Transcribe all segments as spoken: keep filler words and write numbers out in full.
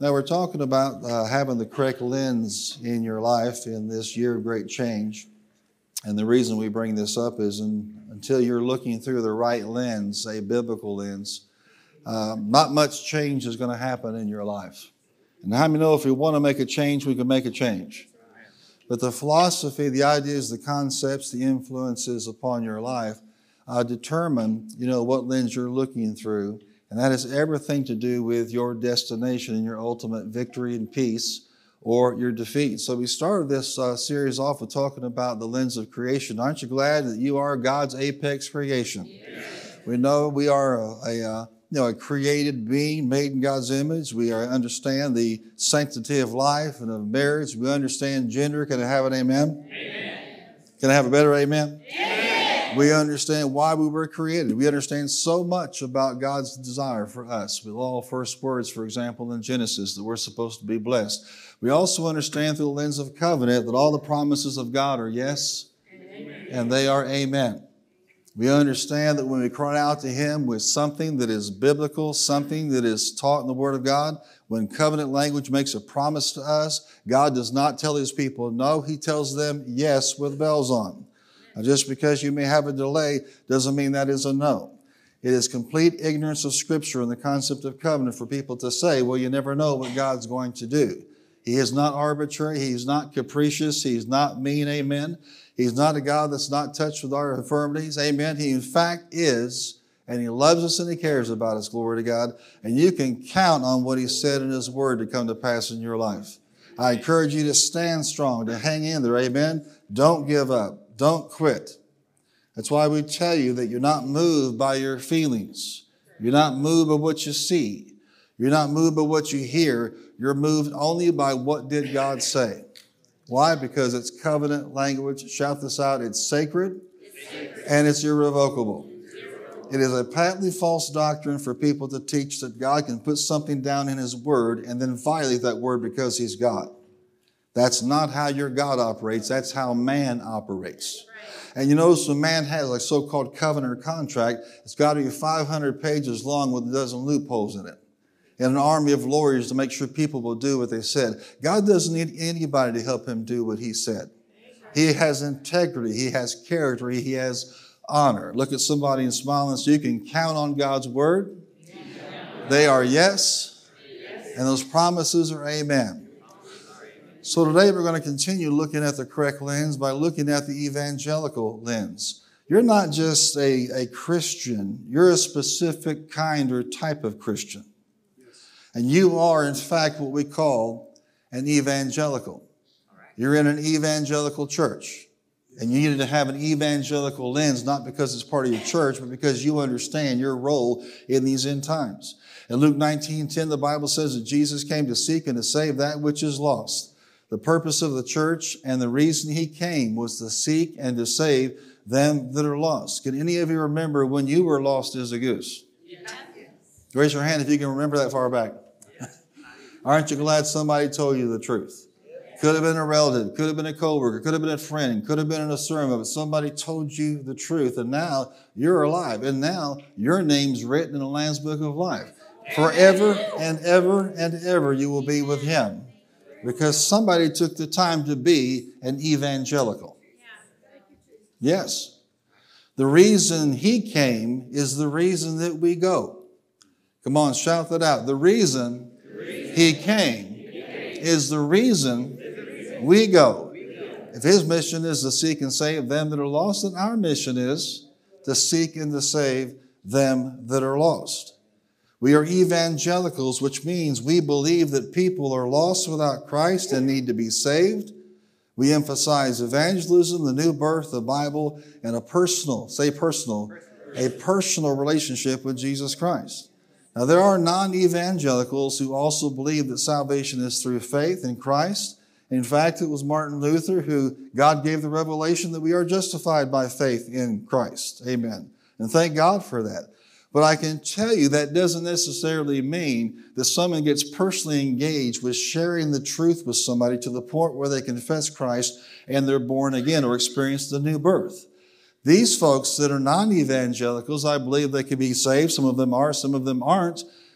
Now, we're talking about uh, having the correct lens in your life in this year of great change. And the reason we bring this up is in, until you're looking through the right lens, a biblical lens, uh, not much change is going to happen in your life. And how many know if we want to make a change, we can make a change? But the philosophy, the ideas, the concepts, the influences upon your life uh, determine, you know, what lens you're looking through. And that has everything to do with your destination and your ultimate victory and peace or your defeat. So we started this uh, series off with talking about the lens of creation. Aren't you glad that you are God's apex creation? Yes. We know we are a, a, uh, you know, a created being made in God's image. We are, understand the sanctity of life and of marriage. We understand gender. Can I have an amen? Amen. Can I have a better amen? Amen. We understand why we were created. We understand so much about God's desire for us. With all first words, for example, in Genesis, that we're supposed to be blessed. We also understand through the lens of covenant that all the promises of God are yes, amen, and they are amen. We understand that when we cry out to Him with something that is biblical, something that is taught in the Word of God, when covenant language makes a promise to us, God does not tell His people no. He tells them yes with bells on. Now, just because you may have a delay doesn't mean that is a no. It is complete ignorance of Scripture and the concept of covenant for people to say, well, you never know what God's going to do. He is not arbitrary. He's not capricious. He's not mean. Amen. He's not a God that's not touched with our infirmities. Amen. He in fact is, and He loves us and He cares about us. Glory to God. And you can count on what He said in His Word to come to pass in your life. I encourage you to stand strong, to hang in there. Amen. Don't give up. Don't quit. That's why we tell you that you're not moved by your feelings. You're not moved by what you see. You're not moved by what you hear. You're moved only by what did God say. Why? Because it's covenant language. Shout this out. It's sacred, it's sacred. And it's irrevocable. It's irrevocable. It is a patently false doctrine for people to teach that God can put something down in His Word and then violate that Word because He's God. That's not how your God operates. That's how man operates. And you notice when man has a so-called covenant or contract, it's got to be five hundred pages long with a dozen loopholes in it. And an army of lawyers to make sure people will do what they said. God doesn't need anybody to help Him do what He said. He has integrity. He has character. He has honor. Look at somebody and smile and say, you can count on God's Word. They are yes. And those promises are amen. So today we're going to continue looking at the correct lens by looking at the evangelical lens. You're not just a, a Christian. You're a specific kind or type of Christian. And you are, in fact, what we call an evangelical. You're in an evangelical church. And you need to have an evangelical lens, not because it's part of your church, but because you understand your role in these end times. In Luke nineteen ten, the Bible says that Jesus came to seek and to save that which is lost. The purpose of the church and the reason He came was to seek and to save them that are lost. Can any of you remember when you were lost as a goose? Yes. Raise your hand if you can remember that far back. Yes. Aren't you glad somebody told you the truth? Yes. Could have been a relative, could have been a coworker, could have been a friend, could have been in a sermon, but somebody told you the truth, and now you're alive, and now your name's written in the Lamb's Book of Life. Forever and ever and ever you will be with Him. Because somebody took the time to be an evangelical. Yes. The reason He came is the reason that we go. Come on, shout that out. The reason He came is the reason we go. If His mission is to seek and save them that are lost, then our mission is to seek and to save them that are lost. We are evangelicals, which means we believe that people are lost without Christ and need to be saved. We emphasize evangelism, the new birth, the Bible, and a personal, say personal, a personal relationship with Jesus Christ. Now, there are non-evangelicals who also believe that salvation is through faith in Christ. In fact, it was Martin Luther who God gave the revelation that we are justified by faith in Christ. Amen. And thank God for that. But I can tell you that doesn't necessarily mean that someone gets personally engaged with sharing the truth with somebody to the point where they confess Christ and they're born again or experience the new birth. These folks that are non-evangelicals, I believe they can be saved. Some of them are, some of them aren't.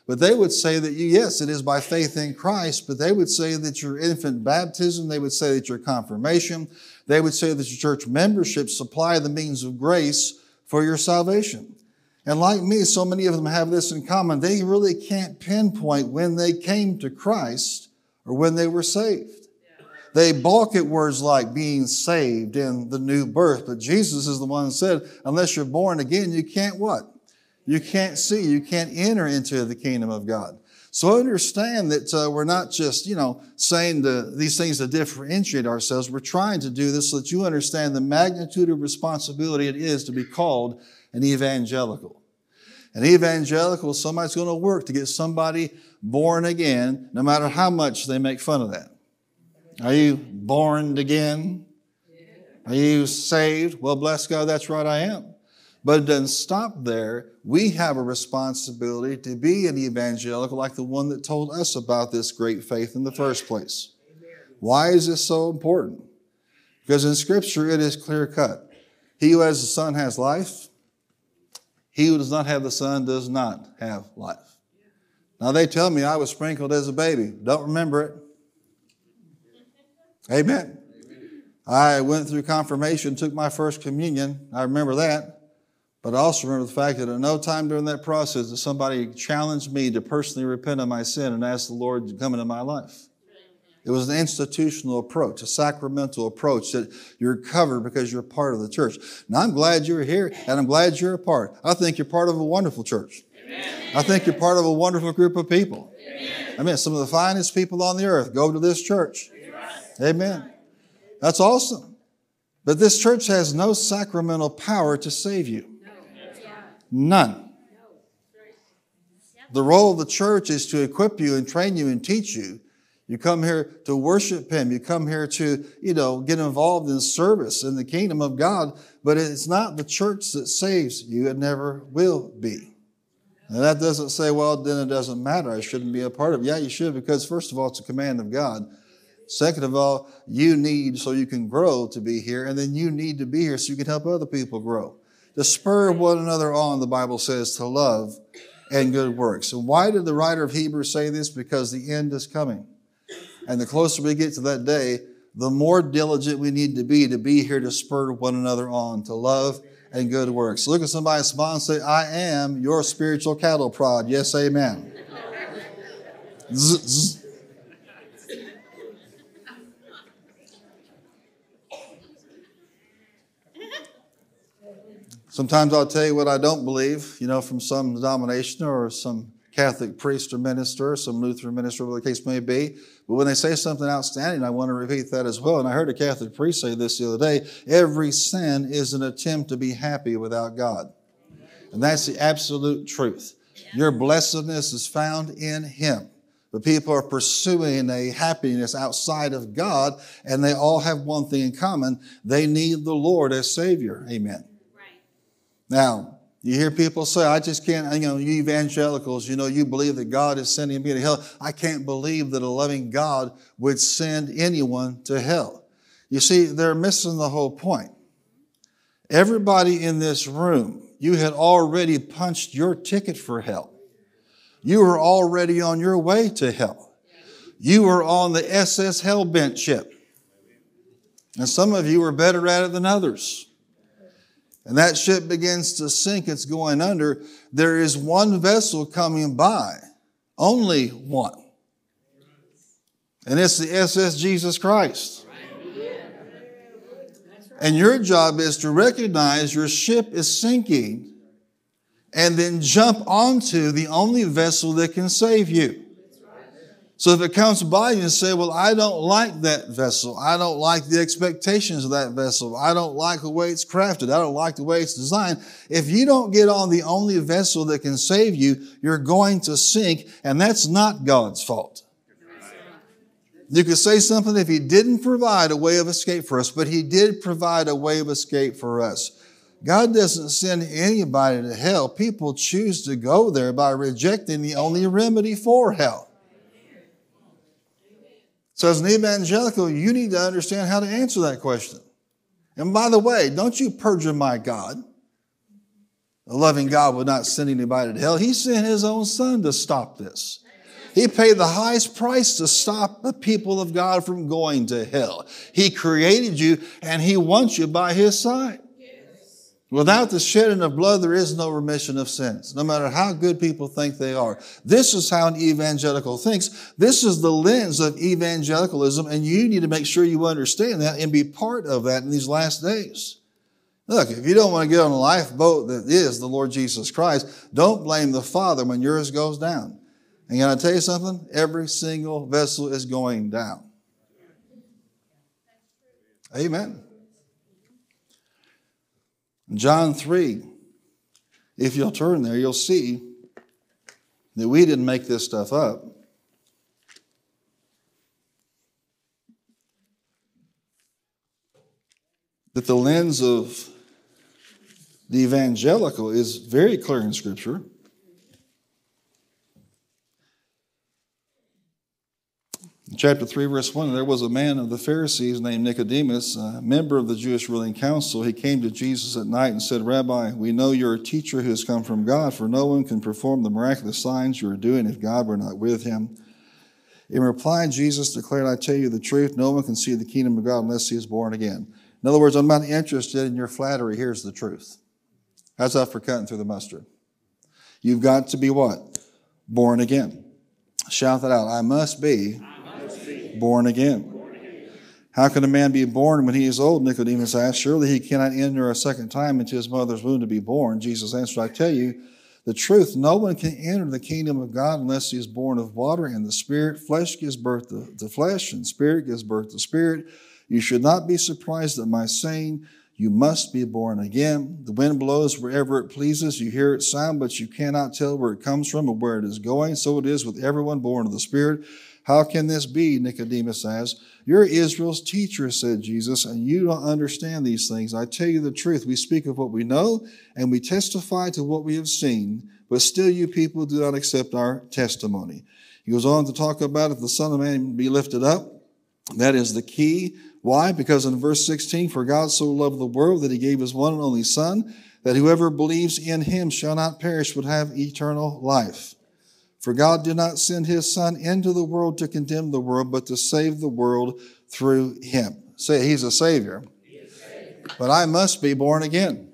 But they would say that, you, yes, it is by faith in Christ, but they would say that your infant baptism, they would say that your confirmation, they would say that your church membership supply the means of grace for your salvation. And like me, so many of them have this in common. They really can't pinpoint when they came to Christ or when they were saved. They balk at words like being saved and the new birth. But Jesus is the one who said, unless you're born again, you can't what? You can't see. You can't enter into the kingdom of God. So understand that uh, we're not just, you know, saying the, these things to differentiate ourselves. We're trying to do this so that you understand the magnitude of responsibility it is to be called an evangelical. An evangelical, somebody's going to work to get somebody born again, no matter how much they make fun of that. Are you born again? Are you saved? Well, bless God, that's right, I am. But it doesn't stop there. We have a responsibility to be an evangelical like the one that told us about this great faith in the first place. Why is this so important? Because in Scripture, it is clear cut. He who has the Son has life. He who does not have the Son does not have life. Now, they tell me I was sprinkled as a baby. Don't remember it. Amen. I went through confirmation, took my first communion. I remember that. But I also remember the fact that at no time during that process that somebody challenged me to personally repent of my sin and ask the Lord to come into my life. It was an institutional approach, a sacramental approach that you're covered because you're part of the church. Now, I'm glad you're here, and I'm glad you're a part. I think you're part of a wonderful church. Amen. I think you're part of a wonderful group of people. Amen. I mean, some of the finest people on the earth go to this church. Amen. That's awesome. But this church has no sacramental power to save you. None. The role of the church is to equip you and train you and teach you. You come here to worship Him. You come here to, you know, get involved in service in the kingdom of God. But it's not the church that saves you. It never will be. And that doesn't say, well, then it doesn't matter. I shouldn't be a part of it. Yeah, you should, because first of all, it's a command of God. Second of all, you need so you can grow to be here, and then you need to be here so you can help other people grow. To spur one another on, the Bible says, to love and good works. And why did the writer of Hebrews say this? Because the end is coming. And the closer we get to that day, the more diligent we need to be to be here to spur one another on to love and good works. Look at somebody, smile, and say, I am your spiritual cattle prod. Yes, amen. Zzz, zzz. Sometimes I'll tell you what I don't believe, you know, from some denomination or some Catholic priest or minister, or some Lutheran minister, whatever the case may be. But when they say something outstanding, I want to repeat that as well. And I heard a Catholic priest say this the other day. Every sin is an attempt to be happy without God. And that's the absolute truth. Your blessedness is found in Him. But people are pursuing a happiness outside of God, and they all have one thing in common. They need the Lord as Savior. Amen. Now, you hear people say, I just can't, you know, you evangelicals, you know, you believe that God is sending me to hell. I can't believe that a loving God would send anyone to hell. You see, they're missing the whole point. Everybody in this room, you had already punched your ticket for hell. You were already on your way to hell. You were on the S S Hellbent ship. And some of you were better at it than others. And that ship begins to sink, it's going under. There is one vessel coming by, only one. And it's the S S Jesus Christ. And your job is to recognize your ship is sinking and then jump onto the only vessel that can save you. So if it comes by you and say, well, I don't like that vessel. I don't like the expectations of that vessel. I don't like the way it's crafted. I don't like the way it's designed. If you don't get on the only vessel that can save you, you're going to sink, and that's not God's fault. You could say something if He didn't provide a way of escape for us, but He did provide a way of escape for us. God doesn't send anybody to hell. People choose to go there by rejecting the only remedy for hell. So as an evangelical, you need to understand how to answer that question. And by the way, don't you perjure my God. A loving God would not send anybody to hell. He sent his own son to stop this. He paid the highest price to stop the people of God from going to hell. He created you and he wants you by his side. Yes. Without the shedding of blood, there is no remission of sins, no matter how good people think they are. This is how an evangelical thinks. This is the lens of evangelicalism, and you need to make sure you understand that and be part of that in these last days. Look, if you don't want to get on a lifeboat that is the Lord Jesus Christ, don't blame the Father when yours goes down. And can I tell you something? Every single vessel is going down. Amen. John three, if you'll turn there, you'll see that we didn't make this stuff up. That the lens of the evangelical is very clear in Scripture. In chapter three, verse one, there was a man of the Pharisees named Nicodemus, a member of the Jewish ruling council. He came to Jesus at night and said, Rabbi, we know you're a teacher who has come from God, for no one can perform the miraculous signs you are doing if God were not with him. In reply, Jesus declared, I tell you the truth, no one can see the kingdom of God unless he is born again. In other words, I'm not interested in your flattery. Here's the truth. How's that for cutting through the mustard? You've got to be what? Born again. Shout that out. I must be, I must be born, again. born again. How can a man be born when he is old? Nicodemus asked. Surely he cannot enter a second time into his mother's womb to be born. Jesus answered, I tell you the truth. No one can enter the kingdom of God unless he is born of water and the Spirit. Flesh gives birth to, to flesh, and spirit gives birth to spirit. You should not be surprised at my saying, you must be born again. The wind blows wherever it pleases. You hear its sound, but you cannot tell where it comes from or where it is going. So it is with everyone born of the Spirit. How can this be? Nicodemus asked. You're Israel's teacher, said Jesus, and you don't understand these things. I tell you the truth. We speak of what we know, and we testify to what we have seen, but still you people do not accept our testimony. He goes on to talk about if the Son of Man be lifted up. That is the key. Why? Because in verse sixteen, for God so loved the world that he gave his one and only Son, that whoever believes in him shall not perish but have eternal life. For God did not send his Son into the world to condemn the world, but to save the world through him. Say, he's a Savior. He is Savior. But I must be born again.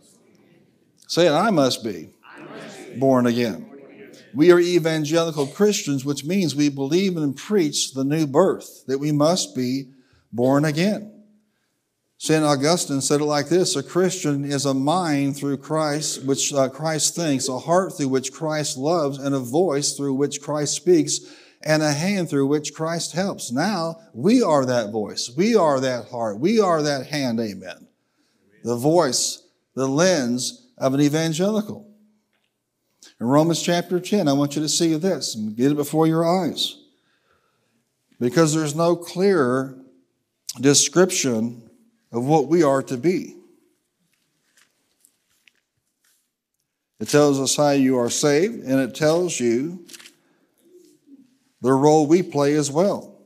Say it, I must be, I must be born again. We are evangelical Christians, which means we believe and preach the new birth, that we must be born again. Saint Augustine said it like this, a Christian is a mind through Christ, which uh, Christ thinks, a heart through which Christ loves, and a voice through which Christ speaks, and a hand through which Christ helps. Now, we are that voice. We are that heart. We are that hand, amen. The voice, the lens of an evangelical. In Romans chapter ten, I want you to see this and get it before your eyes. Because there's no clearer description of what we are to be. It tells us how you are saved, and it tells you the role we play as well.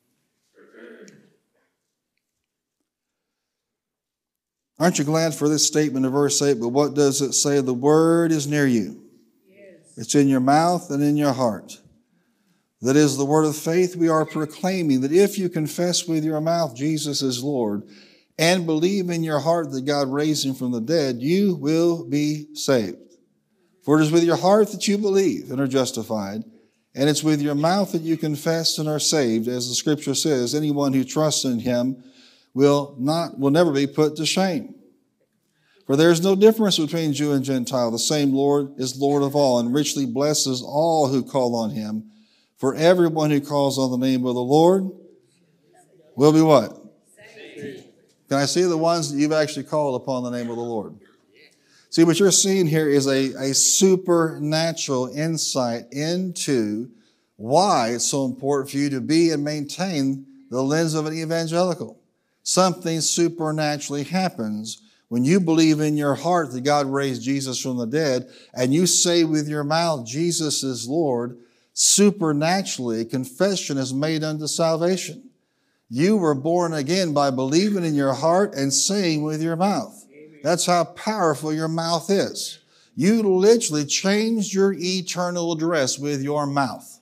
Aren't you glad for this statement of verse eight? But what does it say? The word is near you. It's in your mouth and in your heart. That is the word of faith we are proclaiming, that if you confess with your mouth Jesus is Lord and believe in your heart that God raised him from the dead, you will be saved. For it is with your heart that you believe and are justified, and it's with your mouth that you confess and are saved. As the scripture says, anyone who trusts in him will not, will never be put to shame. For there is no difference between Jew and Gentile. The same Lord is Lord of all and richly blesses all who call on him. For everyone who calls on the name of the Lord will be what? Saved. Can I see the ones that you've actually called upon the name of the Lord? See, what you're seeing here is a, a supernatural insight into why it's so important for you to be and maintain the lens of an evangelical. Something supernaturally happens when you believe in your heart that God raised Jesus from the dead and you say with your mouth, Jesus is Lord. Supernaturally, confession is made unto salvation. You were born again by believing in your heart and saying with your mouth. Amen. That's how powerful your mouth is. You literally changed your eternal address with your mouth.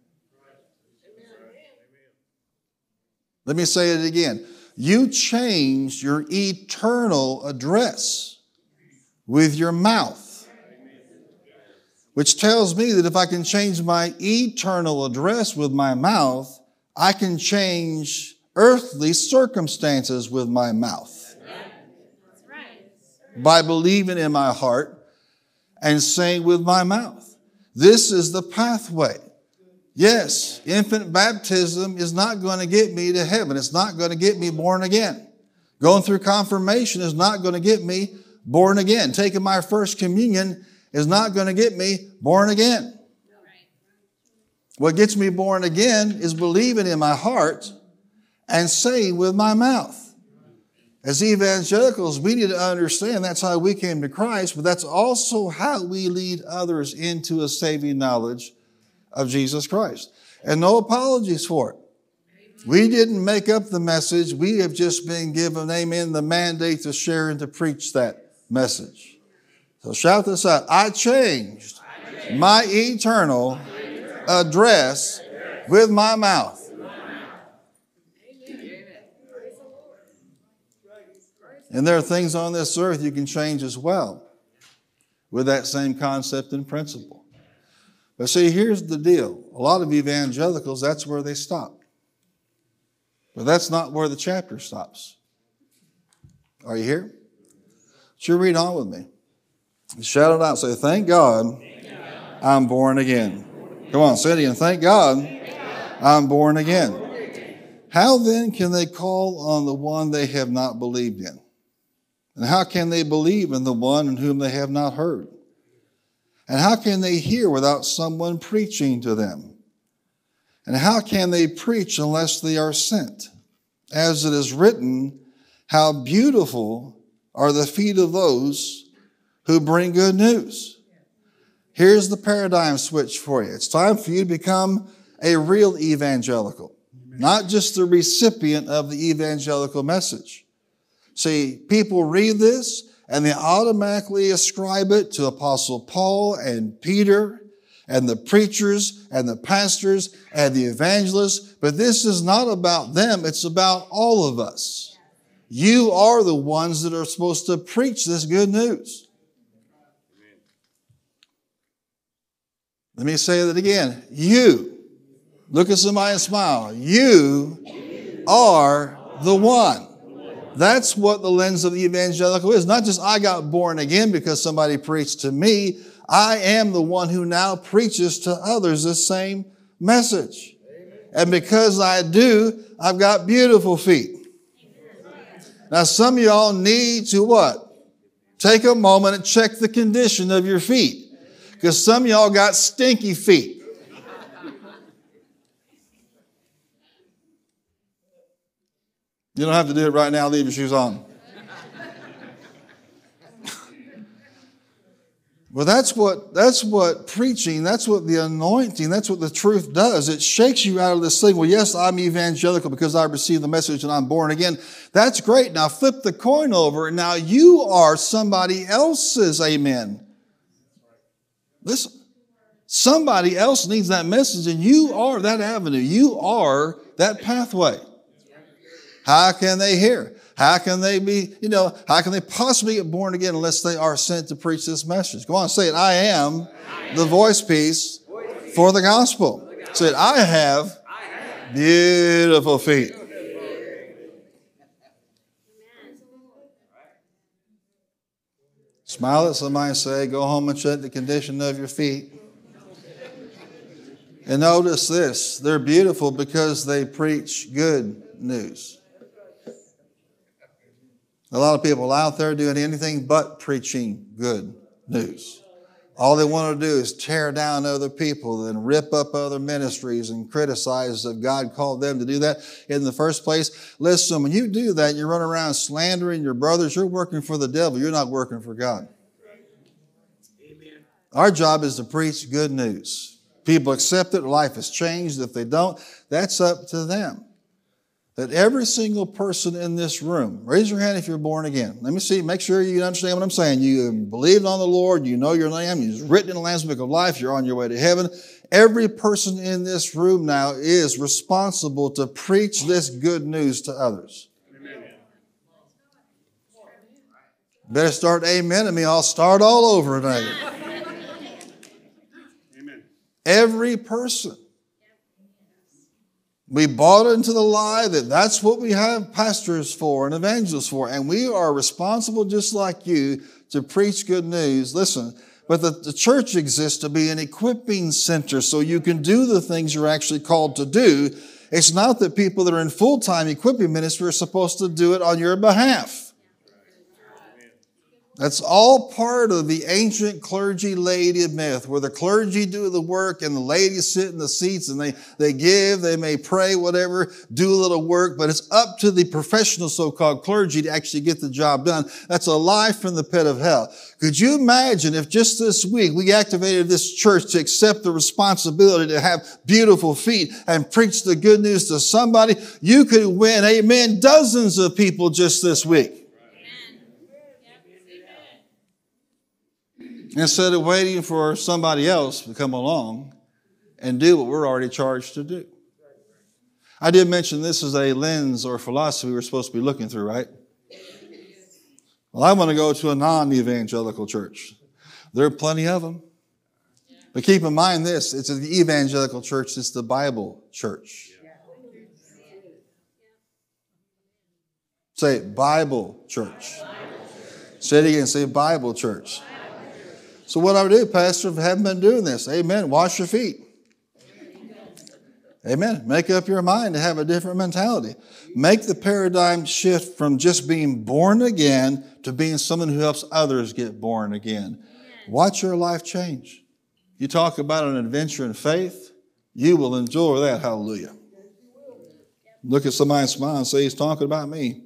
Let me say it again. You changed your eternal address with your mouth, which tells me that if I can change my eternal address with my mouth, I can change earthly circumstances with my mouth. By believing in my heart and saying with my mouth. This is the pathway. Yes, infant baptism is not going to get me to heaven. It's not going to get me born again. Going through confirmation is not going to get me born again. Taking my first communion is not going to get me born again. What gets me born again is believing in my heart and saying with my mouth. As evangelicals, we need to understand that's how we came to Christ, but that's also how we lead others into a saving knowledge of Jesus Christ. And no apologies for it. We didn't make up the message. We have just been given, amen, the mandate to share and to preach that message. So shout this out. I changed my eternal address with my mouth. And there are things on this earth you can change as well with that same concept and principle. But see, here's the deal. A lot of evangelicals, that's where they stop. But that's not where the chapter stops. Are you here? So you read on with me. Shout it out. Say, thank God, thank God. I'm born again. Come on, say it again. Thank God, thank God. I'm born again. How then can they call on the one they have not believed in? And how can they believe in the one in whom they have not heard? And how can they hear without someone preaching to them? And how can they preach unless they are sent? As it is written, how beautiful are the feet of those who bring good news. Here's the paradigm switch for you. It's time for you to become a real evangelical, not just the recipient of the evangelical message. See, people read this and they automatically ascribe it to Apostle Paul and Peter and the preachers and the pastors and the evangelists. But this is not about them. It's about all of us. You are the ones that are supposed to preach this good news. Let me say that again. You, look at somebody and smile. You are the one. That's what the lens of the evangelical is. Not just I got born again because somebody preached to me. I am the one who now preaches to others the same message. And because I do, I've got beautiful feet. Now some of y'all need to what? Take a moment and check the condition of your feet. Because some of y'all got stinky feet. You don't have to do it right now. Leave your shoes on. Well, that's what, that's what preaching, that's what the anointing, that's what the truth does. It shakes you out of this thing. Well, yes, I'm evangelical because I received the message and I'm born again. That's great. Now flip the coin over. Now you are somebody else's amen. Listen, somebody else needs that message and you are that avenue. You are that pathway. How can they hear? How can they be, you know, how can they possibly get born again unless they are sent to preach this message? Go on, say it. I am the voice piece for the gospel. Say it. I have beautiful feet. Smile at somebody and say, go home and check the condition of your feet. And notice this. They're beautiful because they preach good news. A lot of people out there doing anything but preaching good news. All they want to do is tear down other people and rip up other ministries and criticize if God called them to do that in the first place. Listen, when you do that, you run around slandering your brothers, you're working for the devil. You're not working for God. Amen. Our job is to preach good news. People accept it. Life has changed. If they don't, that's up to them. that every single person in this room, raise your hand if you're born again. Let me see, make sure you understand what I'm saying. You believed on the Lord, you know your name, you're written in the Lamb's Book of Life, you're on your way to heaven. Every person in this room now is responsible to preach this good news to others. Amen. Better start amen and me, I'll start all over today. Amen. Every person. We bought into the lie that that's what we have pastors for and evangelists for. And we are responsible, just like you, to preach good news. Listen, but the, the church exists to be an equipping center so you can do the things you're actually called to do. It's not that people that are in full-time equipping ministry are supposed to do it on your behalf. That's all part of the ancient clergy laity myth, where the clergy do the work and the ladies sit in the seats and they, they give, they may pray, whatever, do a little work, but it's up to the professional so-called clergy to actually get the job done. That's a lie from the pit of hell. Could you imagine if just this week we activated this church to accept the responsibility to have beautiful feet and preach the good news to somebody? You could win, amen, dozens of people just this week. Instead of waiting for somebody else to come along and do what we're already charged to do. I did mention this is a lens or philosophy we're supposed to be looking through, right? Well, I want to go to a non-evangelical church. There are plenty of them. But keep in mind this, it's the evangelical church, it's the Bible church. Say Bible church. Say it again, say Bible church. So what I would do, Pastor, if I haven't been doing this, amen, wash your feet. Amen. Make up your mind to have a different mentality. Make the paradigm shift from just being born again to being someone who helps others get born again. Watch your life change. You talk about an adventure in faith, you will enjoy that. Hallelujah. Look at somebody and smile and say, he's talking about me.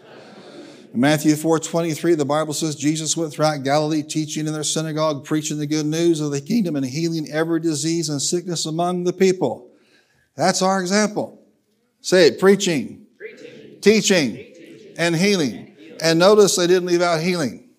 In Matthew four twenty-three, the Bible says Jesus went throughout Galilee, teaching in their synagogue, preaching the good news of the kingdom and healing every disease and sickness among the people. That's our example. Say it, preaching, preaching. Teaching, teaching, and healing. And, healing. And notice they didn't leave out healing.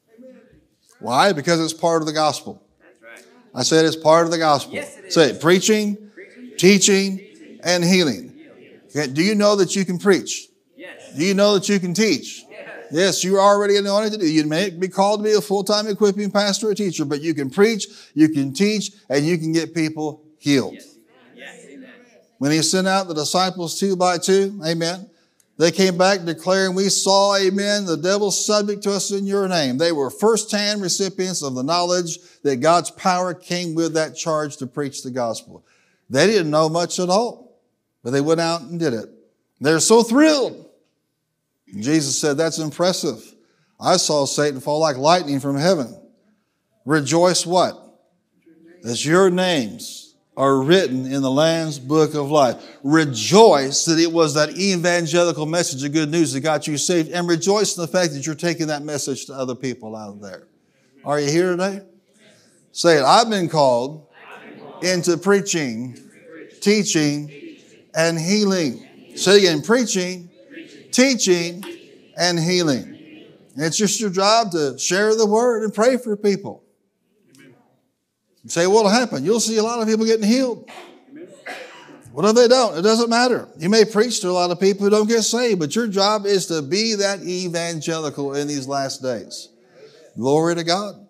Why? Because it's part of the gospel. That's right. I said it's part of the gospel. Yes, it is. Say it, preaching, preaching. Teaching, teaching, and healing. Okay. Do you know that you can preach? Yes. Do you know that you can teach? Yes, you're already anointed to do. You may be called to be a full-time equipping pastor or teacher, but you can preach, you can teach, and you can get people healed. Yes. Yes. When he sent out the disciples two by two, amen, they came back declaring, we saw, amen, the devil's subject to us in your name. They were first-hand recipients of the knowledge that God's power came with that charge to preach the gospel. They didn't know much at all, but they went out and did it. They're so thrilled. Jesus said, that's impressive. I saw Satan fall like lightning from heaven. Rejoice what? That your names are written in the Lamb's Book of Life. Rejoice that it was that evangelical message of good news that got you saved. And rejoice in the fact that you're taking that message to other people out there. Are you here today? Say it. I've been called into preaching, teaching, and healing. Say it again. Preaching, teaching, and healing. And it's just your job to share the word and pray for people. Amen. You say, what'll happen? You'll see a lot of people getting healed. Amen. What if they don't? It doesn't matter. You may preach to a lot of people who don't get saved, but your job is to be that evangelical in these last days. Glory to God.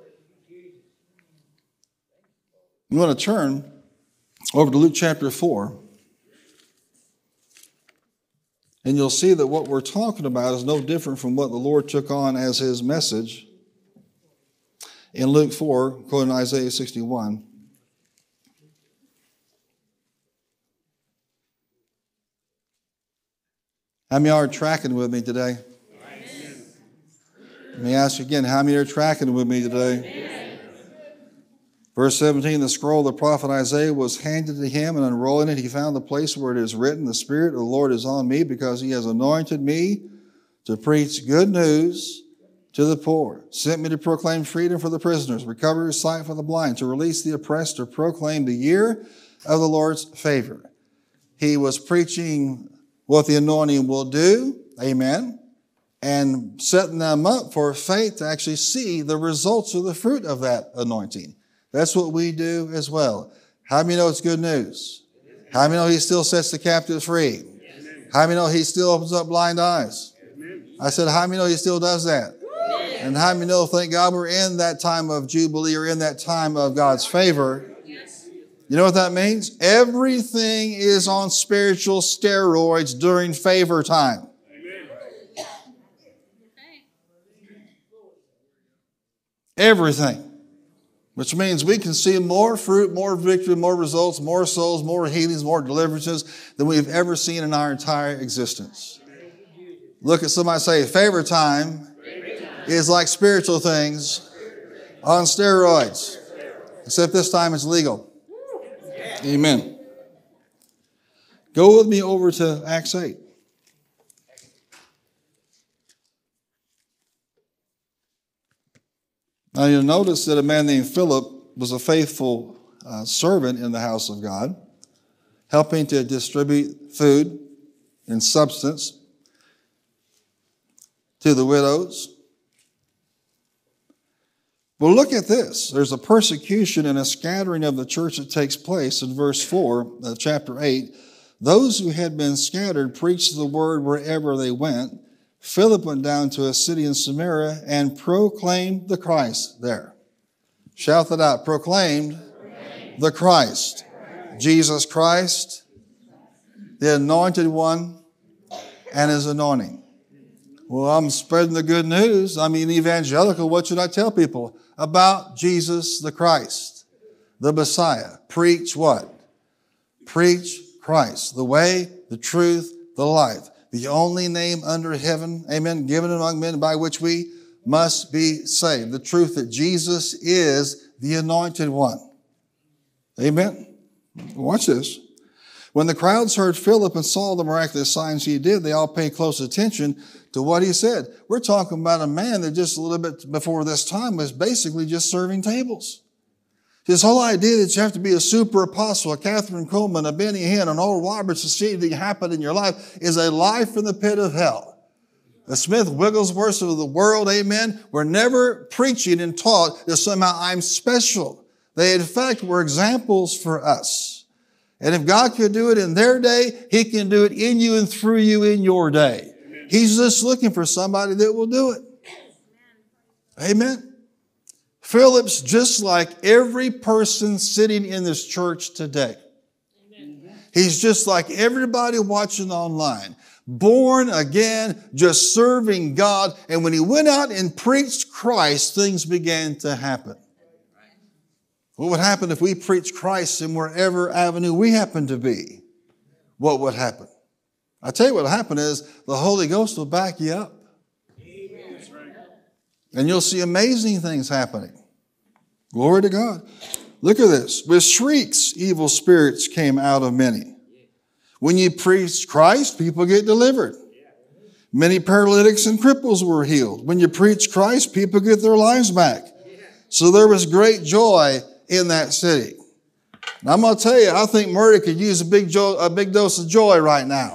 You want to turn over to Luke chapter four. And you'll see that what we're talking about is no different from what the Lord took on as his message in Luke four, quoting Isaiah sixty-one. How many are tracking with me today? Amen. Let me ask you again, how many are tracking with me today? Amen. Verse seventeen, the scroll of the prophet Isaiah was handed to him, and unrolling it, he found the place where it is written, the Spirit of the Lord is on me, because he has anointed me to preach good news to the poor, sent me to proclaim freedom for the prisoners, recovery of sight for the blind, to release the oppressed, to proclaim the year of the Lord's favor. He was preaching what the anointing will do, amen, and setting them up for faith to actually see the results of the fruit of that anointing. That's what we do as well. How many know it's good news? How many know he still sets the captives free? How many know he still opens up blind eyes? I said, how many know he still does that? And how many know, thank God, we're in that time of Jubilee or in that time of God's favor. You know what that means? Everything is on spiritual steroids during favor time. Everything. Which means we can see more fruit, more victory, more results, more souls, more healings, more deliverances than we've ever seen in our entire existence. Look at somebody say, favor time is like spiritual things on steroids. Except this time it's legal. Amen. Go with me over to Acts eight. Now you'll notice that a man named Philip was a faithful uh, servant in the house of God, helping to distribute food and substance to the widows. Well, look at this. There's a persecution and a scattering of the church that takes place in verse four of chapter eight. Those who had been scattered preached the word wherever they went. Philip went down to a city in Samaria and proclaimed the Christ there. Shout that out. Proclaimed the Christ. Jesus Christ, the anointed one, and his anointing. Well, I'm spreading the good news. I mean, evangelical. What should I tell people? About Jesus the Christ, the Messiah. Preach what? Preach Christ, the way, the truth, the life. The only name under heaven, amen, given among men by which we must be saved. The truth that Jesus is the anointed one. Amen. Watch this. When the crowds heard Philip and saw the miraculous signs he did, they all paid close attention to what he said. We're talking about a man that just a little bit before this time was basically just serving tables. His whole idea that you have to be a super apostle, a Catherine Coleman, a Benny Hinn, an Oral Roberts to see anything happen in your life is a life from the pit of hell. The Smith Wigglesworths of the world, amen, were never preaching and taught that somehow I'm special. They, in fact, were examples for us. And if God could do it in their day, he can do it in you and through you in your day. He's just looking for somebody that will do it. Amen. Philip's just like every person sitting in this church today. He's just like everybody watching online. Born again, just serving God. And when he went out and preached Christ, things began to happen. What would happen if we preached Christ in wherever avenue we happen to be? What would happen? I tell you what will happen is the Holy Ghost will back you up. And you'll see amazing things happening. Glory to God. Look at this. With shrieks, evil spirits came out of many. When you preach Christ, people get delivered. Many paralytics and cripples were healed. When you preach Christ, people get their lives back. So there was great joy in that city. Now I'm going to tell you, I think Murray could use a big, jo- a big dose of joy right now.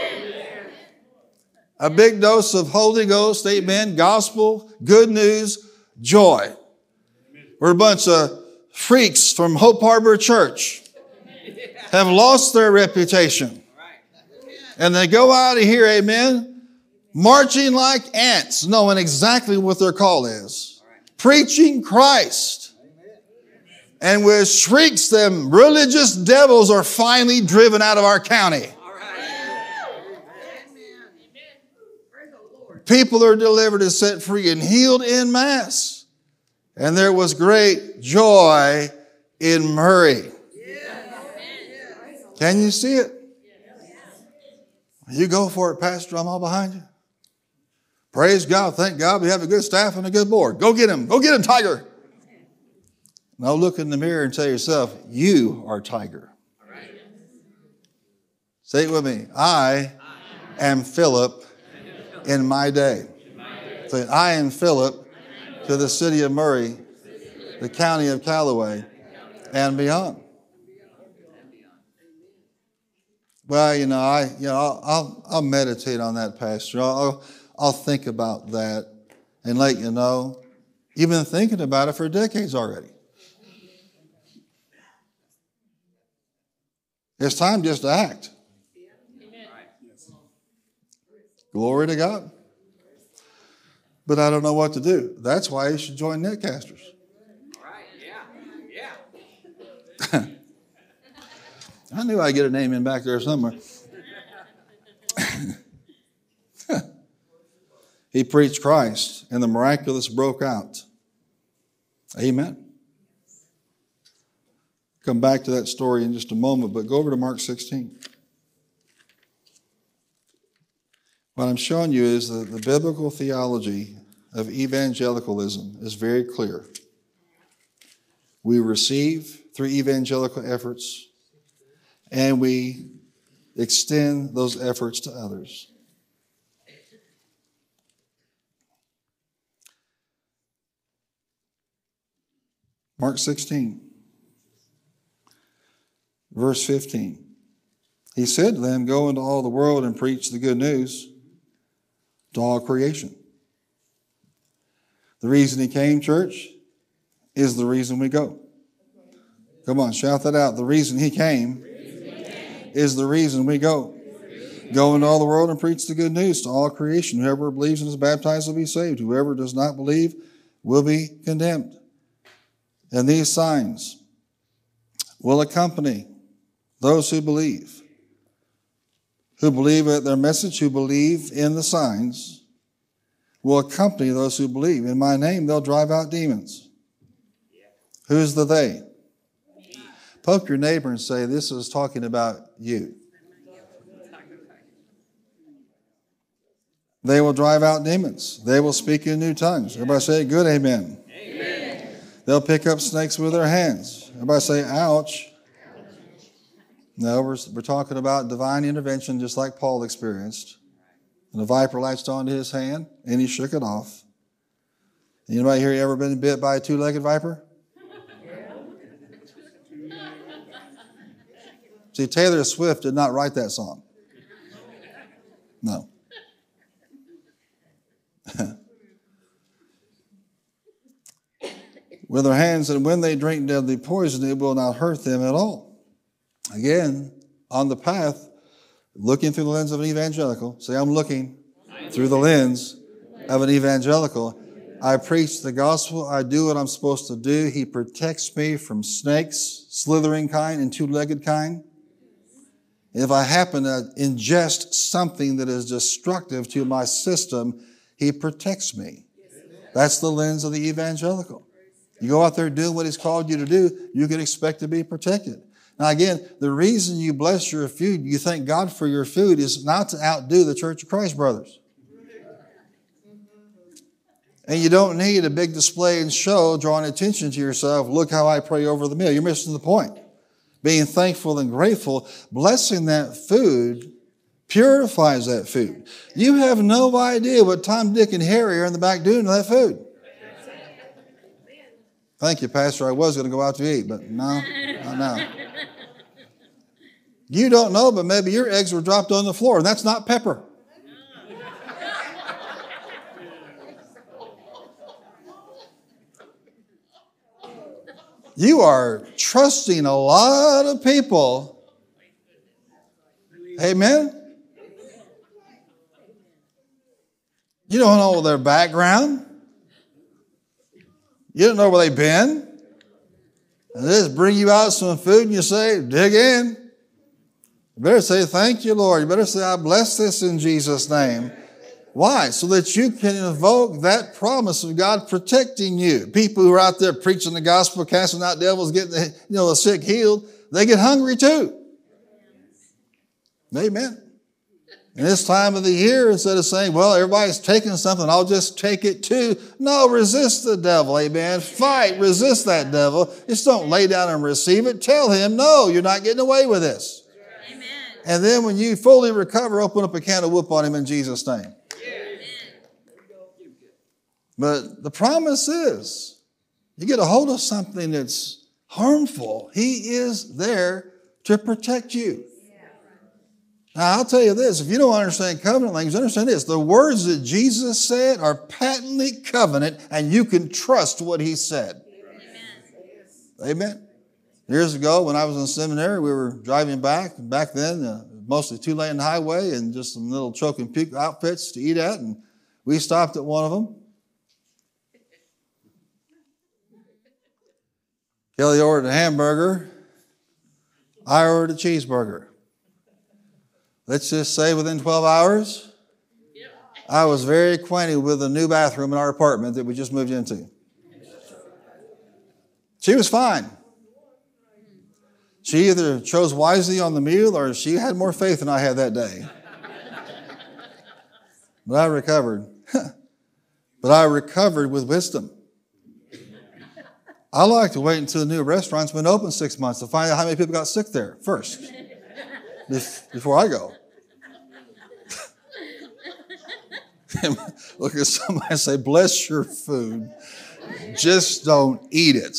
A big dose of Holy Ghost, amen, gospel, good news, joy. We're a bunch of freaks from Hope Harbor Church. Have lost their reputation. And they go out of here, amen, marching like ants, knowing exactly what their call is. Preaching Christ. And with shrieks, them religious devils are finally driven out of our county. People are delivered and set free and healed en masse. And there was great joy in Murray. Can you see it? You go for it, Pastor. I'm all behind you. Praise God. Thank God we have a good staff and a good board. Go get him. Go get him, Tiger. Now look in the mirror and tell yourself, you are Tiger. Say it with me. I am Philip in my day. Say, I am Philip to the city of Murray, the county of Callaway, and beyond. Well, you know, I, you know, I'll, I'll, I'll meditate on that, Pastor. I'll, I'll, I'll think about that and let you know. You've been thinking about it for decades already. It's time just to act. Glory to God. But I don't know what to do. That's why you should join Netcasters. Right, yeah, yeah. I knew I'd get a name in back there somewhere. He preached Christ, and the miraculous broke out. Amen. Come back to that story in just a moment, but go over to Mark sixteen. What I'm showing you is that the biblical theology of evangelicalism is very clear. We receive through evangelical efforts, and we extend those efforts to others. Mark sixteen, verse fifteen. He said to them, "Go into all the world and preach the good news to all creation." The reason he came, church, is the reason we go. Come on, shout that out. The reason he came is the reason we go. Go into all the world and preach the good news to all creation. Whoever believes and is baptized will be saved. Whoever does not believe will be condemned. And these signs will accompany those who believe. Who believe at their message, who believe in the signs, will accompany those who believe. In my name, they'll drive out demons. Who's the they? Poke your neighbor and say, this is talking about you. They will drive out demons. They will speak in new tongues. Everybody say good amen. Amen. They'll pick up snakes with their hands. Everybody say ouch. No, we're, we're talking about divine intervention just like Paul experienced. And a viper latched onto his hand and he shook it off. Anybody here ever been bit by a two-legged viper? See, Taylor Swift did not write that song. No. With their hands, and when they drink deadly poison, it will not hurt them at all. Again, on the path, looking through the lens of an evangelical. Say, I'm looking through the lens of an evangelical. I preach the gospel. I do what I'm supposed to do. He protects me from snakes, slithering kind and two-legged kind. If I happen to ingest something that is destructive to my system, he protects me. That's the lens of the evangelical. You go out there doing what he's called you to do, you can expect to be protected. Now again, the reason you bless your food, you thank God for your food, is not to outdo the Church of Christ brothers. And you don't need a big display and show drawing attention to yourself. Look how I pray over the meal. You're missing the point. Being thankful and grateful, blessing that food purifies that food. You have no idea what Tom, Dick, and Harry are in the back doing to that food. Thank you, Pastor. I was going to go out to eat, but no, not now. You don't know, but maybe your eggs were dropped on the floor, and that's not pepper. You are trusting a lot of people. Amen? You don't know their background. You don't know where they've been. And they just bring you out some food and you say, dig in. You better say, thank you, Lord. You better say, I bless this in Jesus' name. Why? So that you can invoke that promise of God protecting you. People who are out there preaching the gospel, casting out devils, getting the, you know, the sick healed, they get hungry too. Amen. And this time of the year, instead of saying, well, everybody's taking something, I'll just take it too. No, resist the devil, amen. Fight, resist that devil. Just don't lay down and receive it. Tell him, no, you're not getting away with this. Amen. And then when you fully recover, open up a can of whoop on him in Jesus' name. But the promise is, you get a hold of something that's harmful, he is there to protect you. Now, I'll tell you this. If you don't understand covenant language, understand this. The words that Jesus said are patently covenant, and you can trust what he said. Amen. Amen. Years ago, when I was in seminary, we were driving back. Back then, uh, mostly two-lane highway and just some little choke and puke outfits to eat at. And we stopped at one of them. Kelly ordered a hamburger. I ordered a cheeseburger. Let's just say within twelve hours, I was very acquainted with the new bathroom in our apartment that we just moved into. She was fine. She either chose wisely on the meal or she had more faith than I had that day. But I recovered. But I recovered with wisdom. I like to wait until the new restaurant's been open six months to find out how many people got sick there first, before I go. Look at somebody and say, bless your food. Just don't eat it.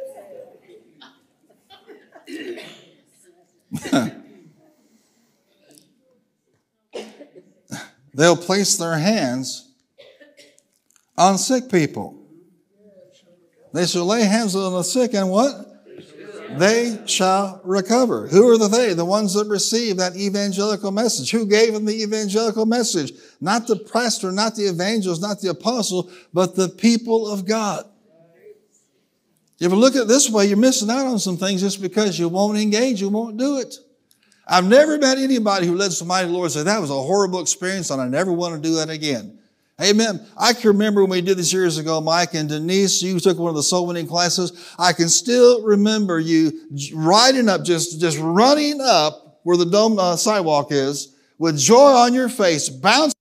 They'll place their hands on sick people. They shall lay hands on the sick and what? They shall recover. Who are the they? The ones that received that evangelical message. Who gave them the evangelical message? Not the pastor, not the evangelist, not the apostle, but the people of God. If you look at it this way, you're missing out on some things just because you won't engage, you won't do it. I've never met anybody who led somebody to the Lord and said, that was a horrible experience and I never want to do that again. Amen. I can remember when we did this years ago, Mike and Denise, you took one of the soul winning classes. I can still remember you riding up, just, just running up where the dome uh, sidewalk is with joy on your face, bouncing.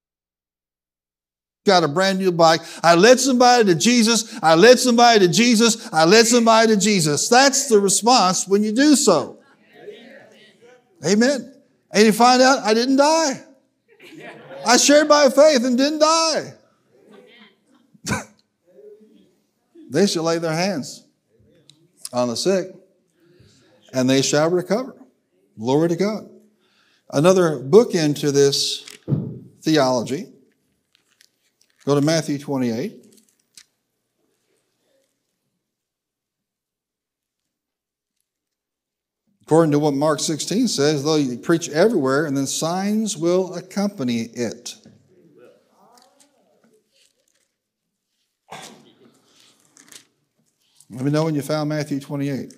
Got a brand new bike. I led somebody to Jesus. I led somebody to Jesus. I led somebody to Jesus. That's the response when you do so. Amen. And you find out I didn't die. I shared by faith and didn't die. They shall lay their hands on the sick and they shall recover. Glory to God. Another bookend to this theology. Go to Matthew twenty-eight. According to what Mark sixteen says, though you preach everywhere, and then signs will accompany it. Let me know when you found Matthew twenty-eight.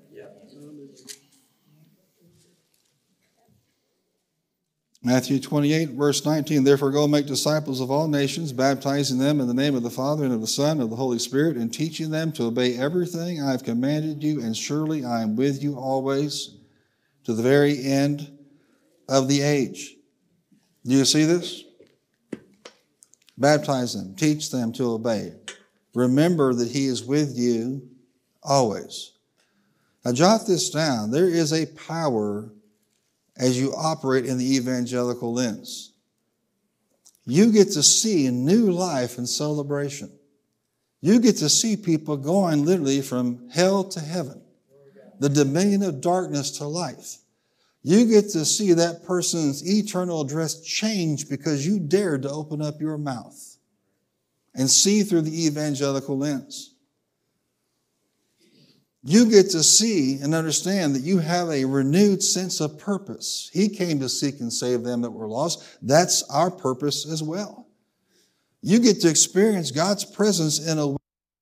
Matthew twenty-eight, verse nineteen, therefore go make disciples of all nations, baptizing them in the name of the Father and of the Son and of the Holy Spirit, and teaching them to obey everything I have commanded you, and surely I am with you always to the very end of the age. Do you see this? Baptize them, teach them to obey. Remember that he is with you always. Now jot this down. There is a power as you operate in the evangelical lens. You get to see new life and celebration. You get to see people going literally from hell to heaven, the dominion of darkness to life. You get to see that person's eternal address change because you dared to open up your mouth and see through the evangelical lens. You get to see and understand that you have a renewed sense of purpose. He came to seek and save them that were lost. That's our purpose as well. You get to experience God's presence in a way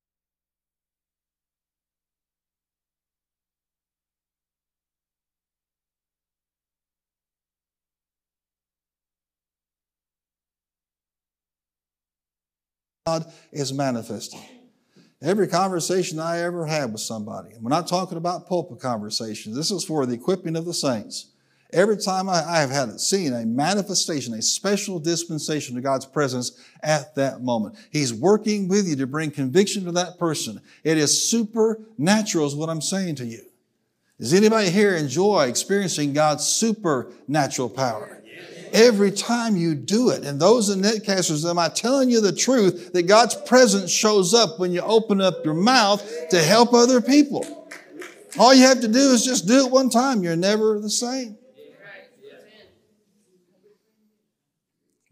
God is manifesting. Every conversation I ever had with somebody, we're not talking about pulpit conversations. This is for the equipping of the saints. Every time I, I have had seen a manifestation, a special dispensation of God's presence at that moment. He's working with you to bring conviction to that person. It is supernatural is what I'm saying to you. Does anybody here enjoy experiencing God's supernatural power? Every time you do it. And those in netcasters, am I telling you the truth that God's presence shows up when you open up your mouth to help other people? All you have to do is just do it one time. You're never the same.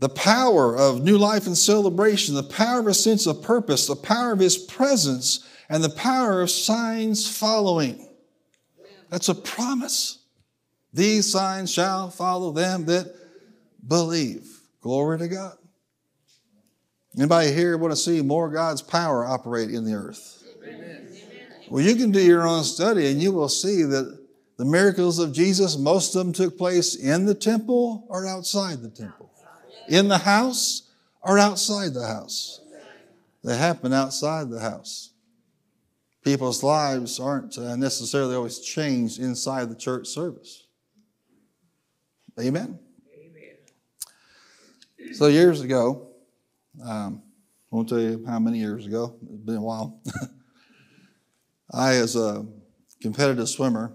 The power of new life and celebration, the power of a sense of purpose, the power of His presence, and the power of signs following. That's a promise. These signs shall follow them that believe. Glory to God. Anybody here want to see more God's power operate in the earth? Amen. Well, you can do your own study and you will see that the miracles of Jesus, most of them took place in the temple or outside the temple. In the house or outside the house. They happen outside the house. People's lives aren't necessarily always changed inside the church service. Amen? Amen. So years ago, um, I won't tell you how many years ago, it's been a while. I, as a competitive swimmer,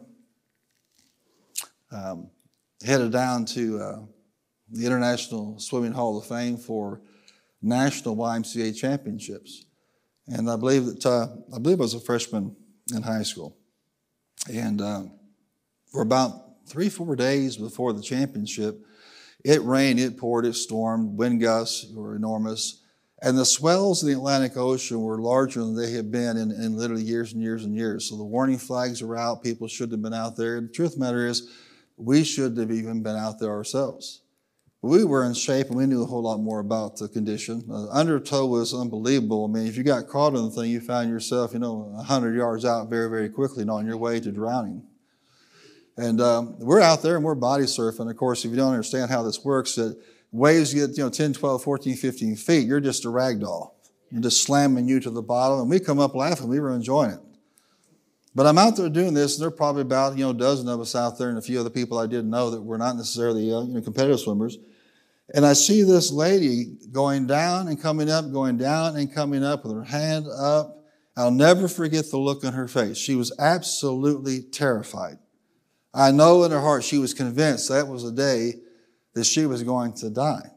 um, headed down to uh, the International Swimming Hall of Fame for national Y M C A championships. And I believe that, uh, I believe I was a freshman in high school. And uh, for about three, four days before the championship, it rained, it poured, it stormed, wind gusts were enormous. And the swells in the Atlantic Ocean were larger than they had been in, in literally years and years and years. So the warning flags were out. People shouldn't have been out there. And the truth of the matter is, we shouldn't have even been out there ourselves. We were in shape and we knew a whole lot more about the condition. The undertow was unbelievable. I mean, if you got caught in the thing, you found yourself, you know, one hundred yards out very, very quickly and on your way to drowning. And um, we're out there and we're body surfing. Of course, if you don't understand how this works, that waves get, you know, ten, twelve, fourteen, fifteen feet, you're just a rag doll. You're just slamming you to the bottom. And we come up laughing. We were enjoying it. But I'm out there doing this, and there are probably about, you know, a dozen of us out there and a few other people I didn't know that were not necessarily, uh, you know, competitive swimmers. And I see this lady going down and coming up, going down and coming up with her hand up. I'll never forget the look on her face. She was absolutely terrified. I know in her heart she was convinced that was the day that she was going to die.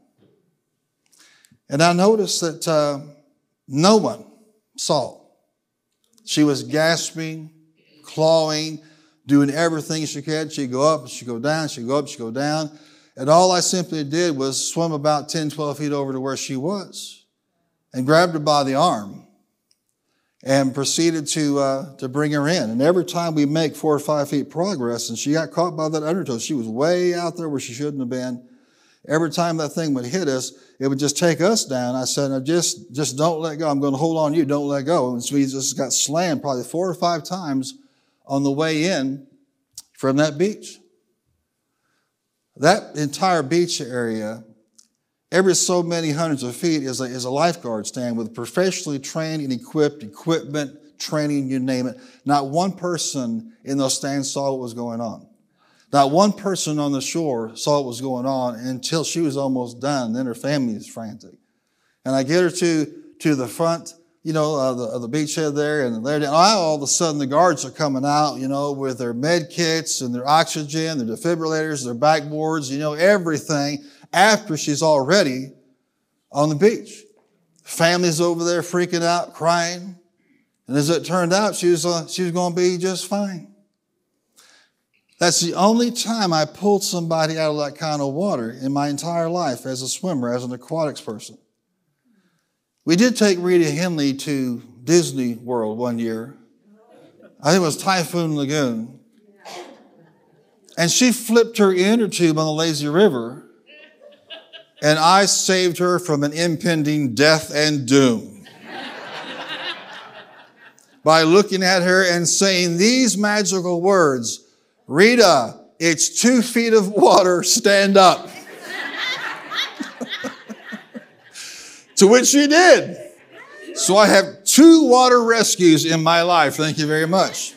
And I noticed that uh, no one saw. She was gasping, clawing, doing everything she could. She'd go up, she'd go down, she'd go up, she'd go down. And all I simply did was swim about ten, twelve feet over to where she was and grabbed her by the arm and proceeded to uh, to bring her in. And every time we make four or five feet progress, and she got caught by that undertow, she was way out there where she shouldn't have been. Every time that thing would hit us, it would just take us down. I said, no, just, just don't let go. I'm going to hold on to you. Don't let go. And so we just got slammed probably four or five times on the way in from that beach. That entire beach area, every so many hundreds of feet is a, is a lifeguard stand with professionally trained and equipped equipment, training, you name it. Not one person in those stands saw what was going on. Not one person on the shore saw what was going on until she was almost done. Then her family was frantic. And I get her to, to the front, you know, of the, of the beachhead there, and there, all of a sudden the guards are coming out, you know, with their med kits and their oxygen, their defibrillators, their backboards, you know, everything after she's already on the beach. Family's over there freaking out, crying. And as it turned out, she was, uh, she was going to be just fine. That's the only time I pulled somebody out of that kind of water in my entire life as a swimmer, as an aquatics person. We did take Rita Henley to Disney World one year. I think it was Typhoon Lagoon. And she flipped her inner tube on the lazy river. And I saved her from an impending death and doom by looking at her and saying these magical words, Rita, it's two feet of water, stand up. To which she did. So I have two water rescues in my life. Thank you very much.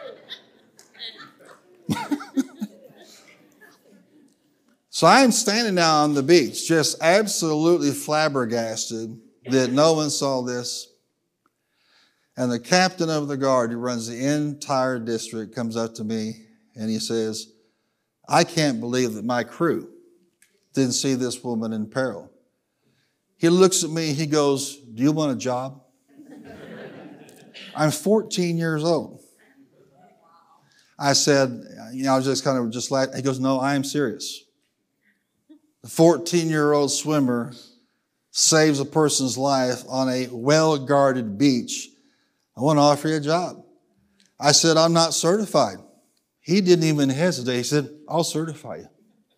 So I'm standing now on the beach, just absolutely flabbergasted that no one saw this. And the captain of the guard who runs the entire district comes up to me and he says, I can't believe that my crew didn't see this woman in peril. He looks at me, he goes, do you want a job? I'm fourteen years old. I said, you know, I was just kind of just like, he goes, no, I am serious. a fourteen-year-old swimmer saves a person's life on a well-guarded beach. I want to offer you a job. I said, I'm not certified. He didn't even hesitate. He said, I'll certify you.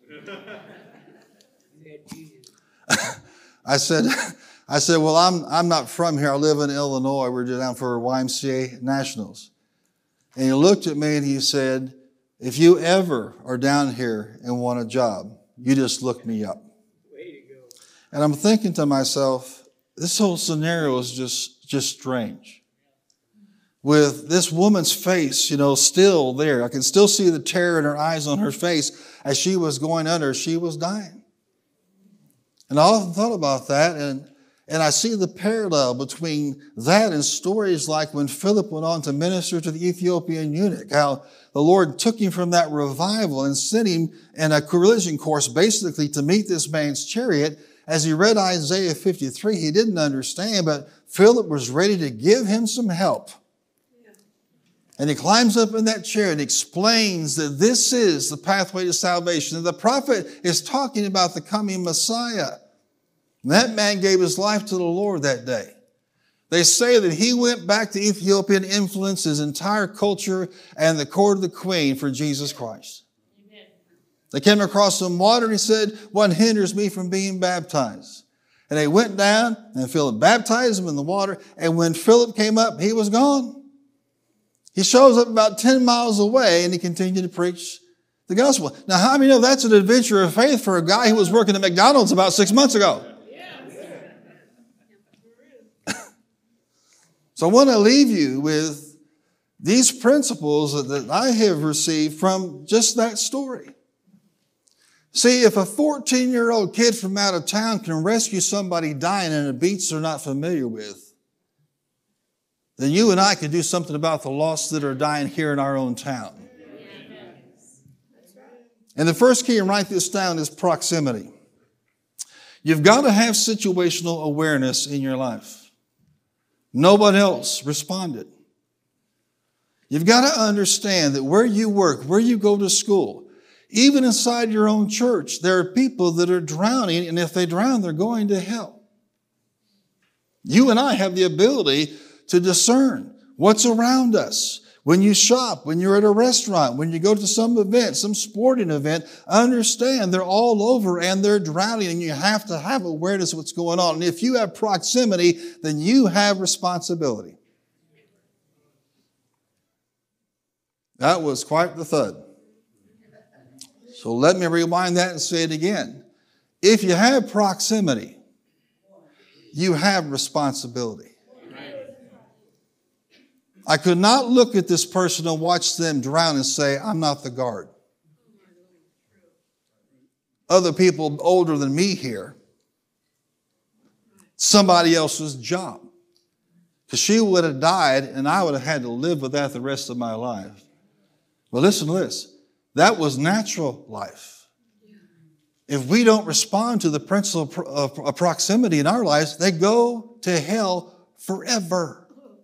I said, I said, well, I'm I'm not from here. I live in Illinois. We're just down for Y M C A Nationals. And he looked at me and he said, if you ever are down here and want a job, you just look me up. Way to go. And I'm thinking to myself, this whole scenario is just, just strange. With this woman's face, you know, still there. I can still see the terror in her eyes on her face as she was going under. She was dying. And I often thought about that, and, and I see the parallel between that and stories like when Philip went on to minister to the Ethiopian eunuch, how the Lord took him from that revival and sent him in a collision course basically to meet this man's chariot. As he read Isaiah fifty-three, he didn't understand, but Philip was ready to give him some help. And he climbs up in that chair and explains that this is the pathway to salvation. And the prophet is talking about the coming Messiah. And that man gave his life to the Lord that day. They say that he went back to Ethiopia and influenced his entire culture and the court of the queen for Jesus Christ. Amen. They came across some water and he said, what hinders me from being baptized? And they went down and Philip baptized him in the water. And when Philip came up, he was gone. He shows up about ten miles away and he continued to preach the gospel. Now, how many know that's an adventure of faith for a guy who was working at McDonald's about six months ago? So I want to leave you with these principles that I have received from just that story. See, if a fourteen-year-old kid from out of town can rescue somebody dying in a beach they're not familiar with, then you and I can do something about the lost that are dying here in our own town. And the first key, and write this down, is proximity. You've got to have situational awareness in your life. Nobody else responded. You've got to understand that where you work, where you go to school, even inside your own church, there are people that are drowning, and if they drown, they're going to hell. You and I have the ability to discern what's around us. When you shop, when you're at a restaurant, when you go to some event, some sporting event, understand they're all over and they're drowning, and you have to have awareness of what's going on. And if you have proximity, then you have responsibility. That was quite the thud. So let me rewind that and say it again. If you have proximity, you have responsibility. I could not look at this person and watch them drown and say, I'm not the guard. Other people older than me here, somebody else's job. Because she would have died and I would have had to live with that the rest of my life. But listen to this. That was natural life. If we don't respond to the principle of proximity in our lives, they go to hell forever.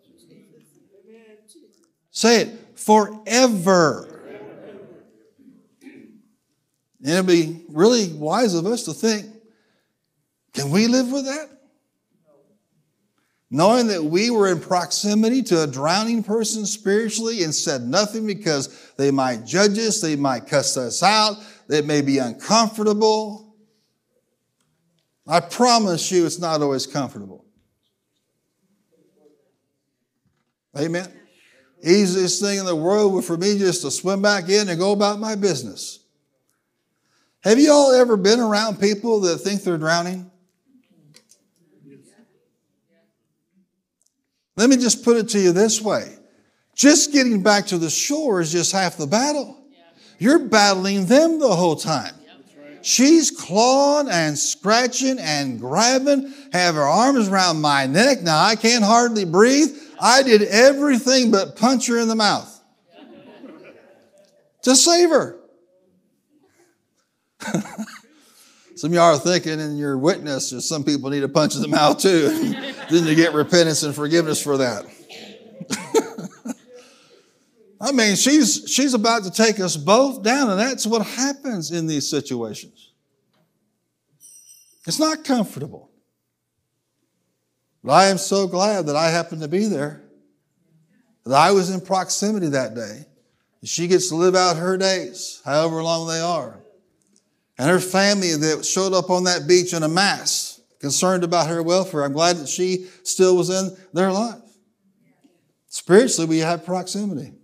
Say it, forever. And it'd be really wise of us to think, can we live with that? Knowing that we were in proximity to a drowning person spiritually and said nothing because they might judge us, they might cuss us out, they may be uncomfortable. I promise you it's not always comfortable. Amen. Easiest thing in the world would for me just to swim back in and go about my business. Have you all ever been around people that think they're drowning? Let me just put it to you this way. Just getting back to the shore is just half the battle. You're battling them the whole time. She's clawing and scratching and grabbing, have her arms around my neck. Now I can't hardly breathe. I did everything but punch her in the mouth to save her. Some of y'all are thinking in your witness that some people need a punch in the mouth too. Then you get repentance and forgiveness for that. I mean, she's, she's about to take us both down, and that's what happens in these situations. It's not comfortable. But I am so glad that I happened to be there, that I was in proximity that day. She gets to live out her days, however long they are. And her family that showed up on that beach in a mass, concerned about her welfare, I'm glad that she still was in their life. Spiritually, we have proximity.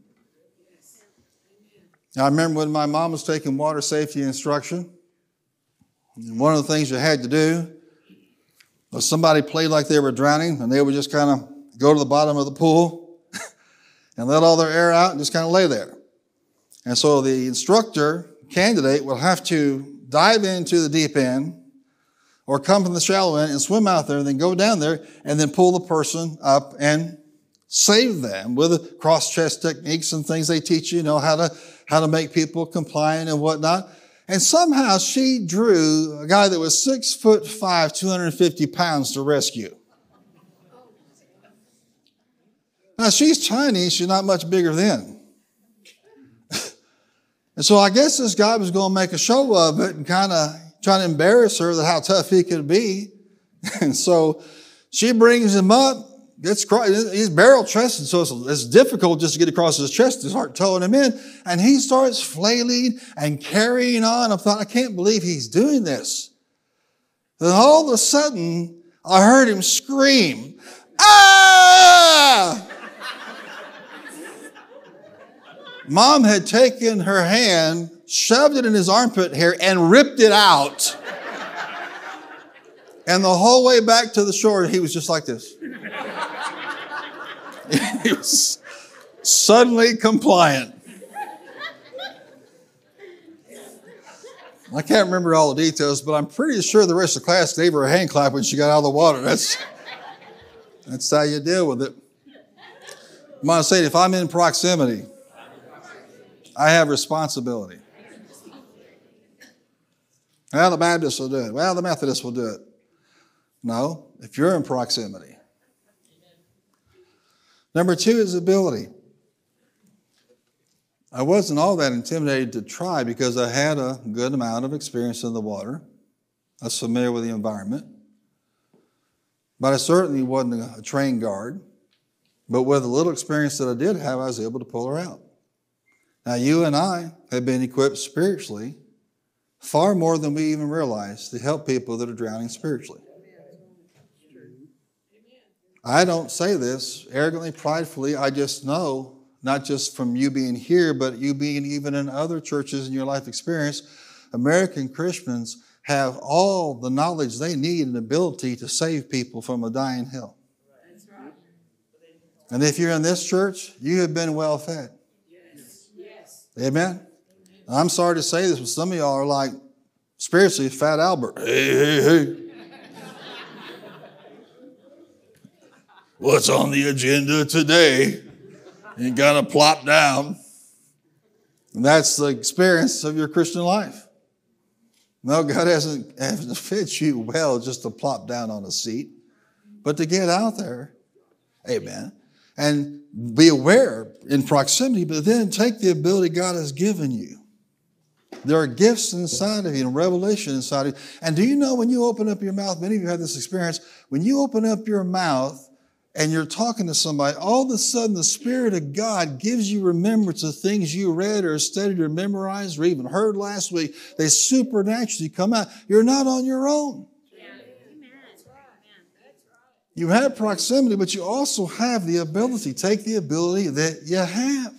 Now, I remember when my mom was taking water safety instruction, and one of the things you had to do was somebody played like they were drowning, and they would just kind of go to the bottom of the pool and let all their air out and just kind of lay there. And so the instructor candidate will have to dive into the deep end or come from the shallow end and swim out there and then go down there and then pull the person up and save them with cross-chest techniques and things they teach you, you know, how to, how to make people compliant and whatnot. And somehow she drew a guy that was six foot five, two hundred fifty pounds to rescue. Now she's Chinese, she's not much bigger then. And so I guess this guy was going to make a show of it and kind of trying to embarrass her that how tough he could be. And so she brings him up, gets he's barrel chested, so it's, it's difficult just to get across his chest to start towing him in. And he starts flailing and carrying on. I thought, I can't believe he's doing this. Then all of a sudden, I heard him scream, "Ah!" Mom had taken her hand, shoved it in his armpit hair, and ripped it out. And the whole way back to the shore, he was just like this. He was suddenly compliant. I can't remember all the details, but I'm pretty sure the rest of the class gave her a hand clap when she got out of the water. That's, that's how you deal with it. I'm going to say, if I'm in proximity, I have responsibility. Well, the Baptists will do it. Well, the Methodists will do it. No, if you're in proximity. Number two is ability. I wasn't all that intimidated to try because I had a good amount of experience in the water. I was familiar with the environment. But I certainly wasn't a trained guard. But with the little experience that I did have, I was able to pull her out. Now, you and I have been equipped spiritually far more than we even realize to help people that are drowning spiritually. I don't say this arrogantly, pridefully. I just know, not just from you being here, but you being even in other churches in your life experience, American Christians have all the knowledge they need and ability to save people from a dying hell. And if you're in this church, you have been well fed. Amen? I'm sorry to say this, but some of y'all are like, spiritually, Fat Albert. Hey, hey, hey. What's on the agenda today? You got to plop down. And that's the experience of your Christian life. No, God hasn't, hasn't fit you well just to plop down on a seat, but to get out there. Amen. And be aware in proximity, but then take the ability God has given you. There are gifts inside of you and revelation inside of you. And do you know when you open up your mouth, many of you have this experience, when you open up your mouth and you're talking to somebody, all of a sudden the Spirit of God gives you remembrance of things you read or studied or memorized or even heard last week. They supernaturally come out. You're not on your own. You have proximity, but you also have the ability. Take the ability that you have.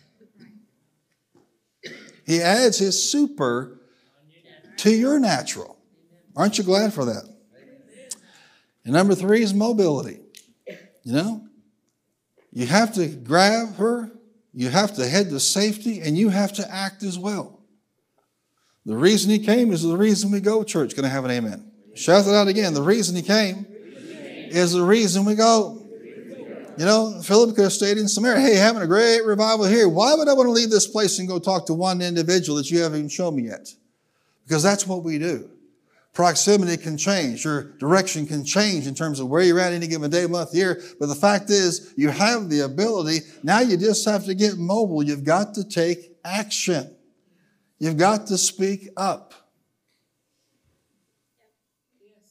He adds his super to your natural. Aren't you glad for that? And number three is mobility. You know, you have to grab her, you have to head to safety, and you have to act as well. The reason he came is the reason we go, church. Can I have an amen? Shout it out again. The reason he came is the reason we go. You know, Philip could have stayed in Samaria. Hey, having a great revival here. Why would I want to leave this place and go talk to one individual that you haven't even shown me yet? Because that's what we do. Proximity can change. Your direction can change in terms of where you're at any given day, month, year. But the fact is, you have the ability. Now you just have to get mobile. You've got to take action. You've got to speak up.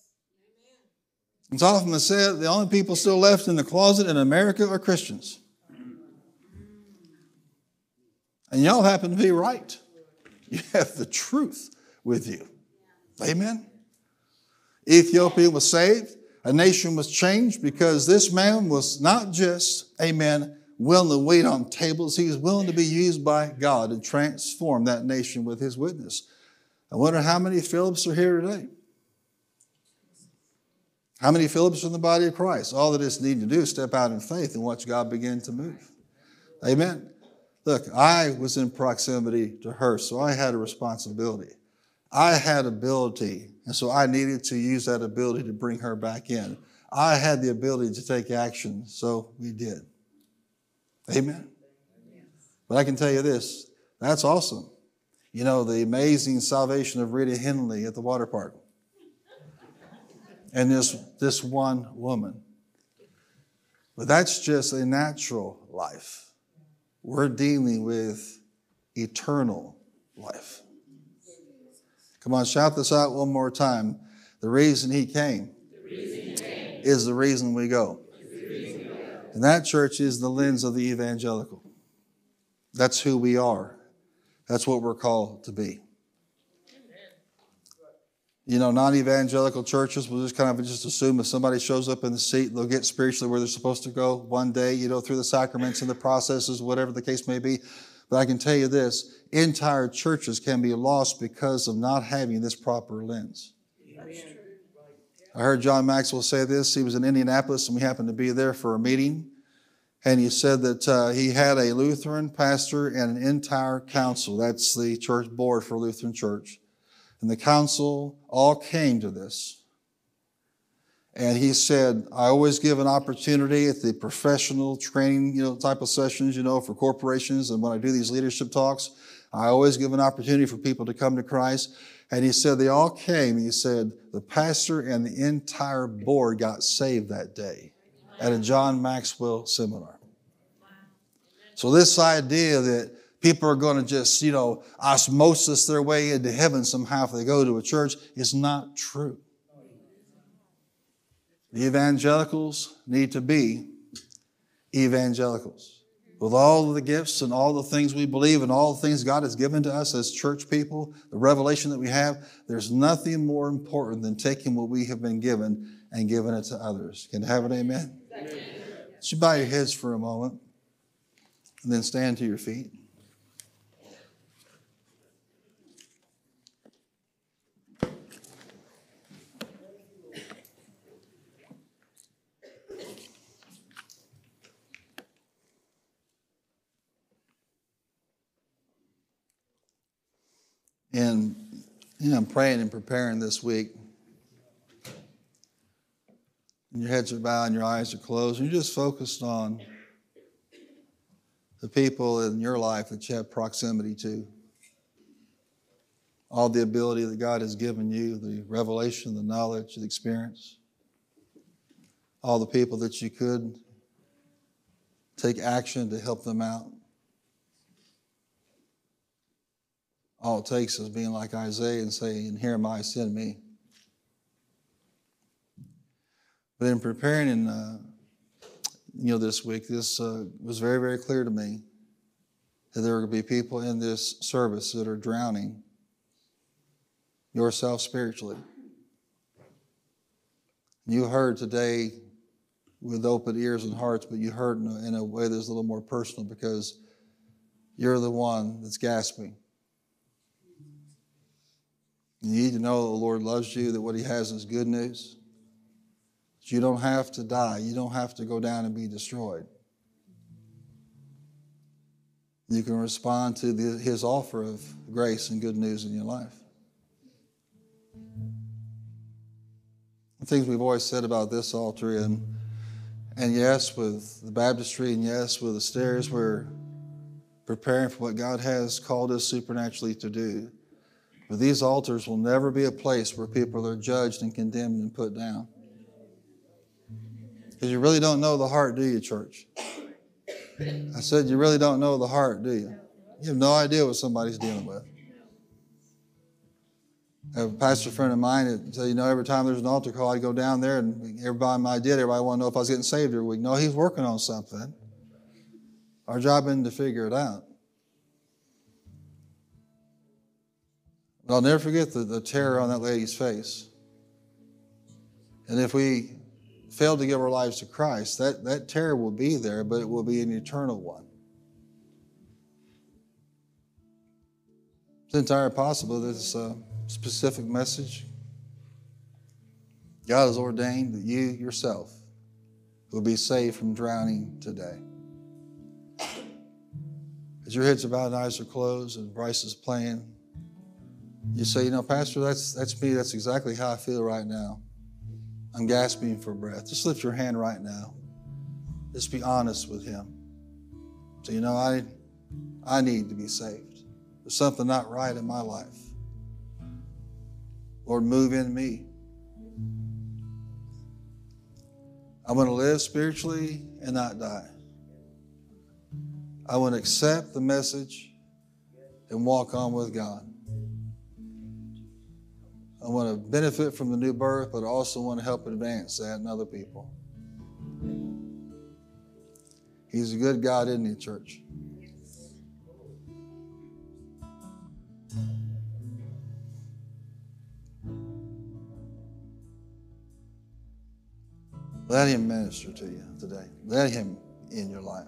It's often said the only people still left in the closet in America are Christians. And y'all happen to be right. You have the truth with you. Amen. Ethiopia was saved. A nation was changed because this man was not just, amen, willing to wait on tables. He was willing to be used by God to transform that nation with his witness. I wonder how many Philips are here today. How many Philips are in the body of Christ? All that is needed to do is step out in faith and watch God begin to move. Amen. Look, I was in proximity to her, so I had a responsibility. I had ability, and so I needed to use that ability to bring her back in. I had the ability to take action, so we did. Amen. But I can tell you this, that's awesome. You know, the amazing salvation of Rita Henley at the water park. And this, this one woman. But that's just a natural life. We're dealing with eternal life. Come on, shout this out one more time. The reason he came, the reason he came. Is the reason we go. Reason we go. And that, church, is the lens of the evangelical. That's who we are. That's what we're called to be. You know, non-evangelical churches will just kind of just assume if somebody shows up in the seat, they'll get spiritually where they're supposed to go one day, you know, through the sacraments and the processes, whatever the case may be. But I can tell you this, entire churches can be lost because of not having this proper lens. I heard John Maxwell say this. He was in Indianapolis and we happened to be there for a meeting. And he said that uh, he had a Lutheran pastor and an entire council. That's the church board for Lutheran Church. And the council all came to this. And he said, I always give an opportunity at the professional training, you know, type of sessions, you know, for corporations. And when I do these leadership talks, I always give an opportunity for people to come to Christ. And he said they all came. He said the pastor and the entire board got saved that day at a John Maxwell seminar. So this idea that people are going to just, you know, osmosis their way into heaven somehow if they go to a church is not true. The evangelicals need to be evangelicals. With all of the gifts and all the things we believe and all the things God has given to us as church people, the revelation that we have, there's nothing more important than taking what we have been given and giving it to others. Can you have an amen? Amen. Just bow your heads for a moment and then stand to your feet. And, you know, I'm praying and preparing this week. And your heads are bowed and your eyes are closed. And you're just focused on the people in your life that you have proximity to. All the ability that God has given you, the revelation, the knowledge, the experience. All the people that you could take action to help them out. All it takes is being like Isaiah and saying, here am I, send me. But in preparing and, uh, you know, this week, this uh, was very, very clear to me that there are going to be people in this service that are drowning yourself spiritually. You heard today with open ears and hearts, but you heard in a, in a way that's a little more personal because you're the one that's gasping. You need to know the Lord loves you, that what he has is good news. You don't have to die. You don't have to go down and be destroyed. You can respond to the, his offer of grace and good news in your life. The things we've always said about this altar, and, and yes, with the baptistry, and yes, with the stairs, we're preparing for what God has called us supernaturally to do. But these altars will never be a place where people are judged and condemned and put down. Because you really don't know the heart, do you, church? I said you really don't know the heart, do you? You have no idea what somebody's dealing with. A pastor friend of mine that said, you know, every time there's an altar call, I'd go down there and every time I did, everybody wanted to know if I was getting saved every week. No, he's working on something. Our job isn't to figure it out. But I'll never forget the, the terror on that lady's face. And if we fail to give our lives to Christ, that, that terror will be there, but it will be an eternal one. It's entirely possible that it's a specific message. God has ordained that you yourself will be saved from drowning today. As your heads are bowed and eyes are closed and Bryce is playing, you say, you know, Pastor, that's that's me. That's exactly how I feel right now. I'm gasping for breath. Just lift your hand right now. Just be honest with him. So, you know, I, I need to be saved. There's something not right in my life. Lord, move in me. I want to live spiritually and not die. I want to accept the message and walk on with God. I want to benefit from the new birth, but I also want to help advance that in other people. He's a good God, isn't he, church? Let him minister to you today. Let him in your life.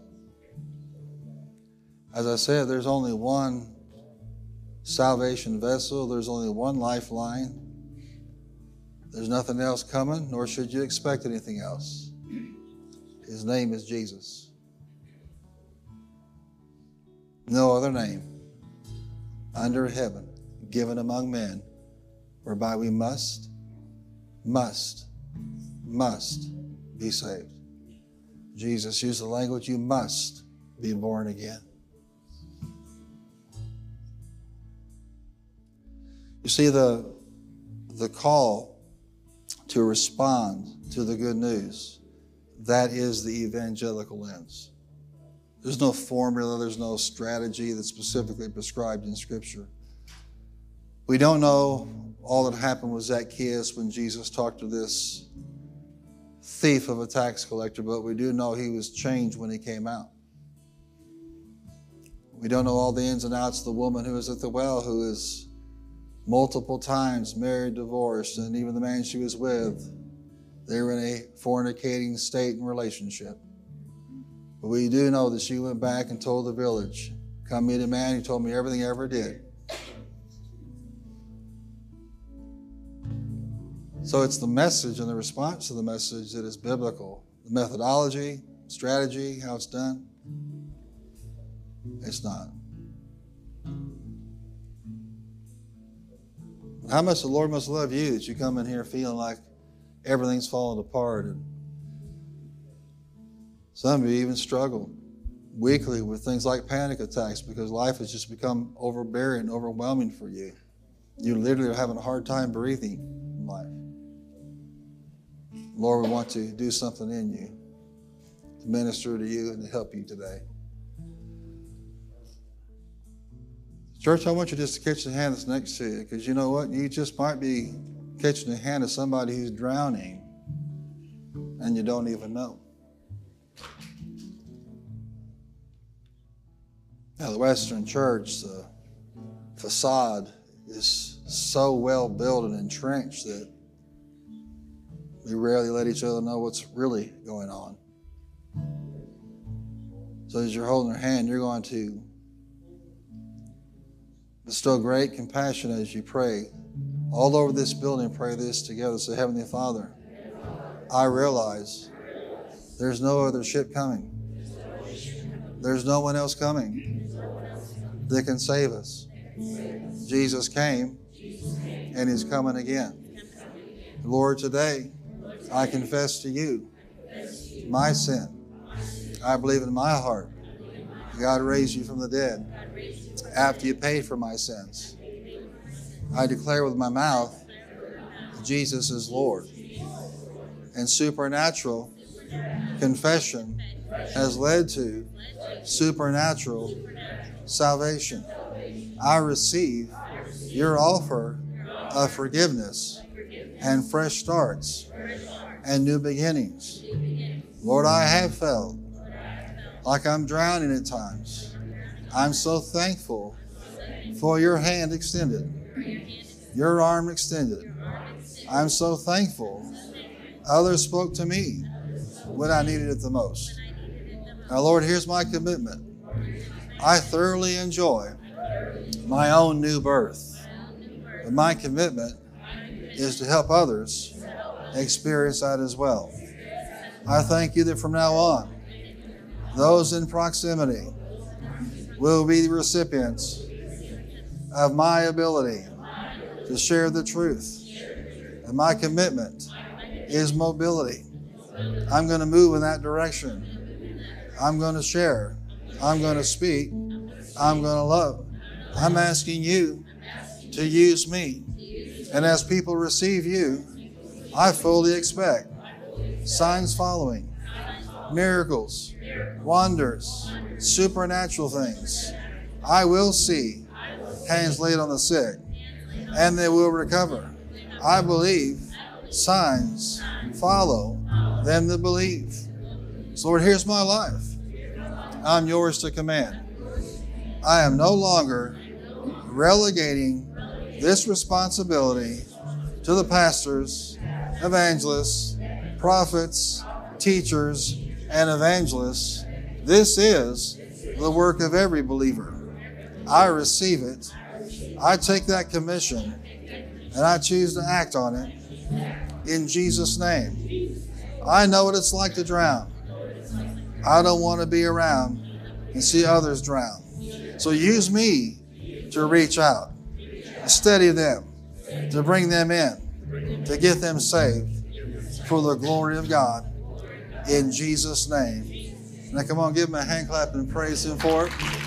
As I said, there's only one salvation vessel. There's only one lifeline. There's nothing else coming, nor should you expect anything else. His name is Jesus. No other name under heaven given among men whereby we must, must, must be saved. Jesus used the language, you must be born again. You see, the, the call to respond to the good news, that is the evangelical lens. There's no formula, there's no strategy that's specifically prescribed in Scripture. We don't know all that happened with Zacchaeus when Jesus talked to this thief of a tax collector, but we do know he was changed when he came out. We don't know all the ins and outs of the woman who was at the well, who is multiple times married, divorced, and even the man she was with, they were in a fornicating state and relationship. But we do know that she went back and told the village, come meet a man who told me everything I ever did. So it's the message and the response to the message that is biblical. The methodology, strategy, how it's done, it's not. How much the Lord must love you that you come in here feeling like everything's falling apart. And some of you even struggle weekly with things like panic attacks because life has just become overbearing and overwhelming for you. You literally are having a hard time breathing in life. Lord, we want to do something in you to minister to you and to help you today. Church, I want you just to catch the hand that's next to you, because you know what? You just might be catching the hand of somebody who's drowning and you don't even know. Now, the Western church, the facade is so well built and entrenched that we rarely let each other know what's really going on. So as you're holding their hand, you're going to bestow great compassion as you pray. All over this building, pray this together. Say, Heavenly Father, I realize there's no other ship coming. There's no one else coming that can save us. Jesus came and He's coming again. Lord, today I confess to you my sin. I believe in my heart God raised you from the dead after you paid for my sins. I declare with my mouth Jesus is Lord. And supernatural confession has led to supernatural salvation. I receive your offer of forgiveness and fresh starts and new beginnings. Lord, I have felt like I'm drowning at times. I'm so thankful for your hand extended, your arm extended. I'm so thankful others spoke to me when I needed it the most. Now, Lord, here's my commitment. I thoroughly enjoy my own new birth, but my commitment is to help others experience that as well. I thank you that from now on, those in proximity will be the recipients of my ability to share the truth. And my commitment is mobility. I'm going to move in that direction. I'm going to share. I'm going to speak. I'm going to love. I'm asking you to use me. And as people receive you, I fully expect signs following, miracles, wonders, supernatural things. I will see hands laid on the sick, and they will recover. I believe signs follow them that believe. So Lord, here's my life. I'm yours to command. I am no longer relegating this responsibility to the pastors, evangelists, prophets, teachers, and evangelists. This is the work of every believer. I receive it. I take that commission and I choose to act on it in Jesus' name. I know what it's like to drown. I don't want to be around and see others drown. So use me to reach out, to steady them, to bring them in, to get them saved for the glory of God in Jesus' name. Now come on, give him a hand clap and praise him for it.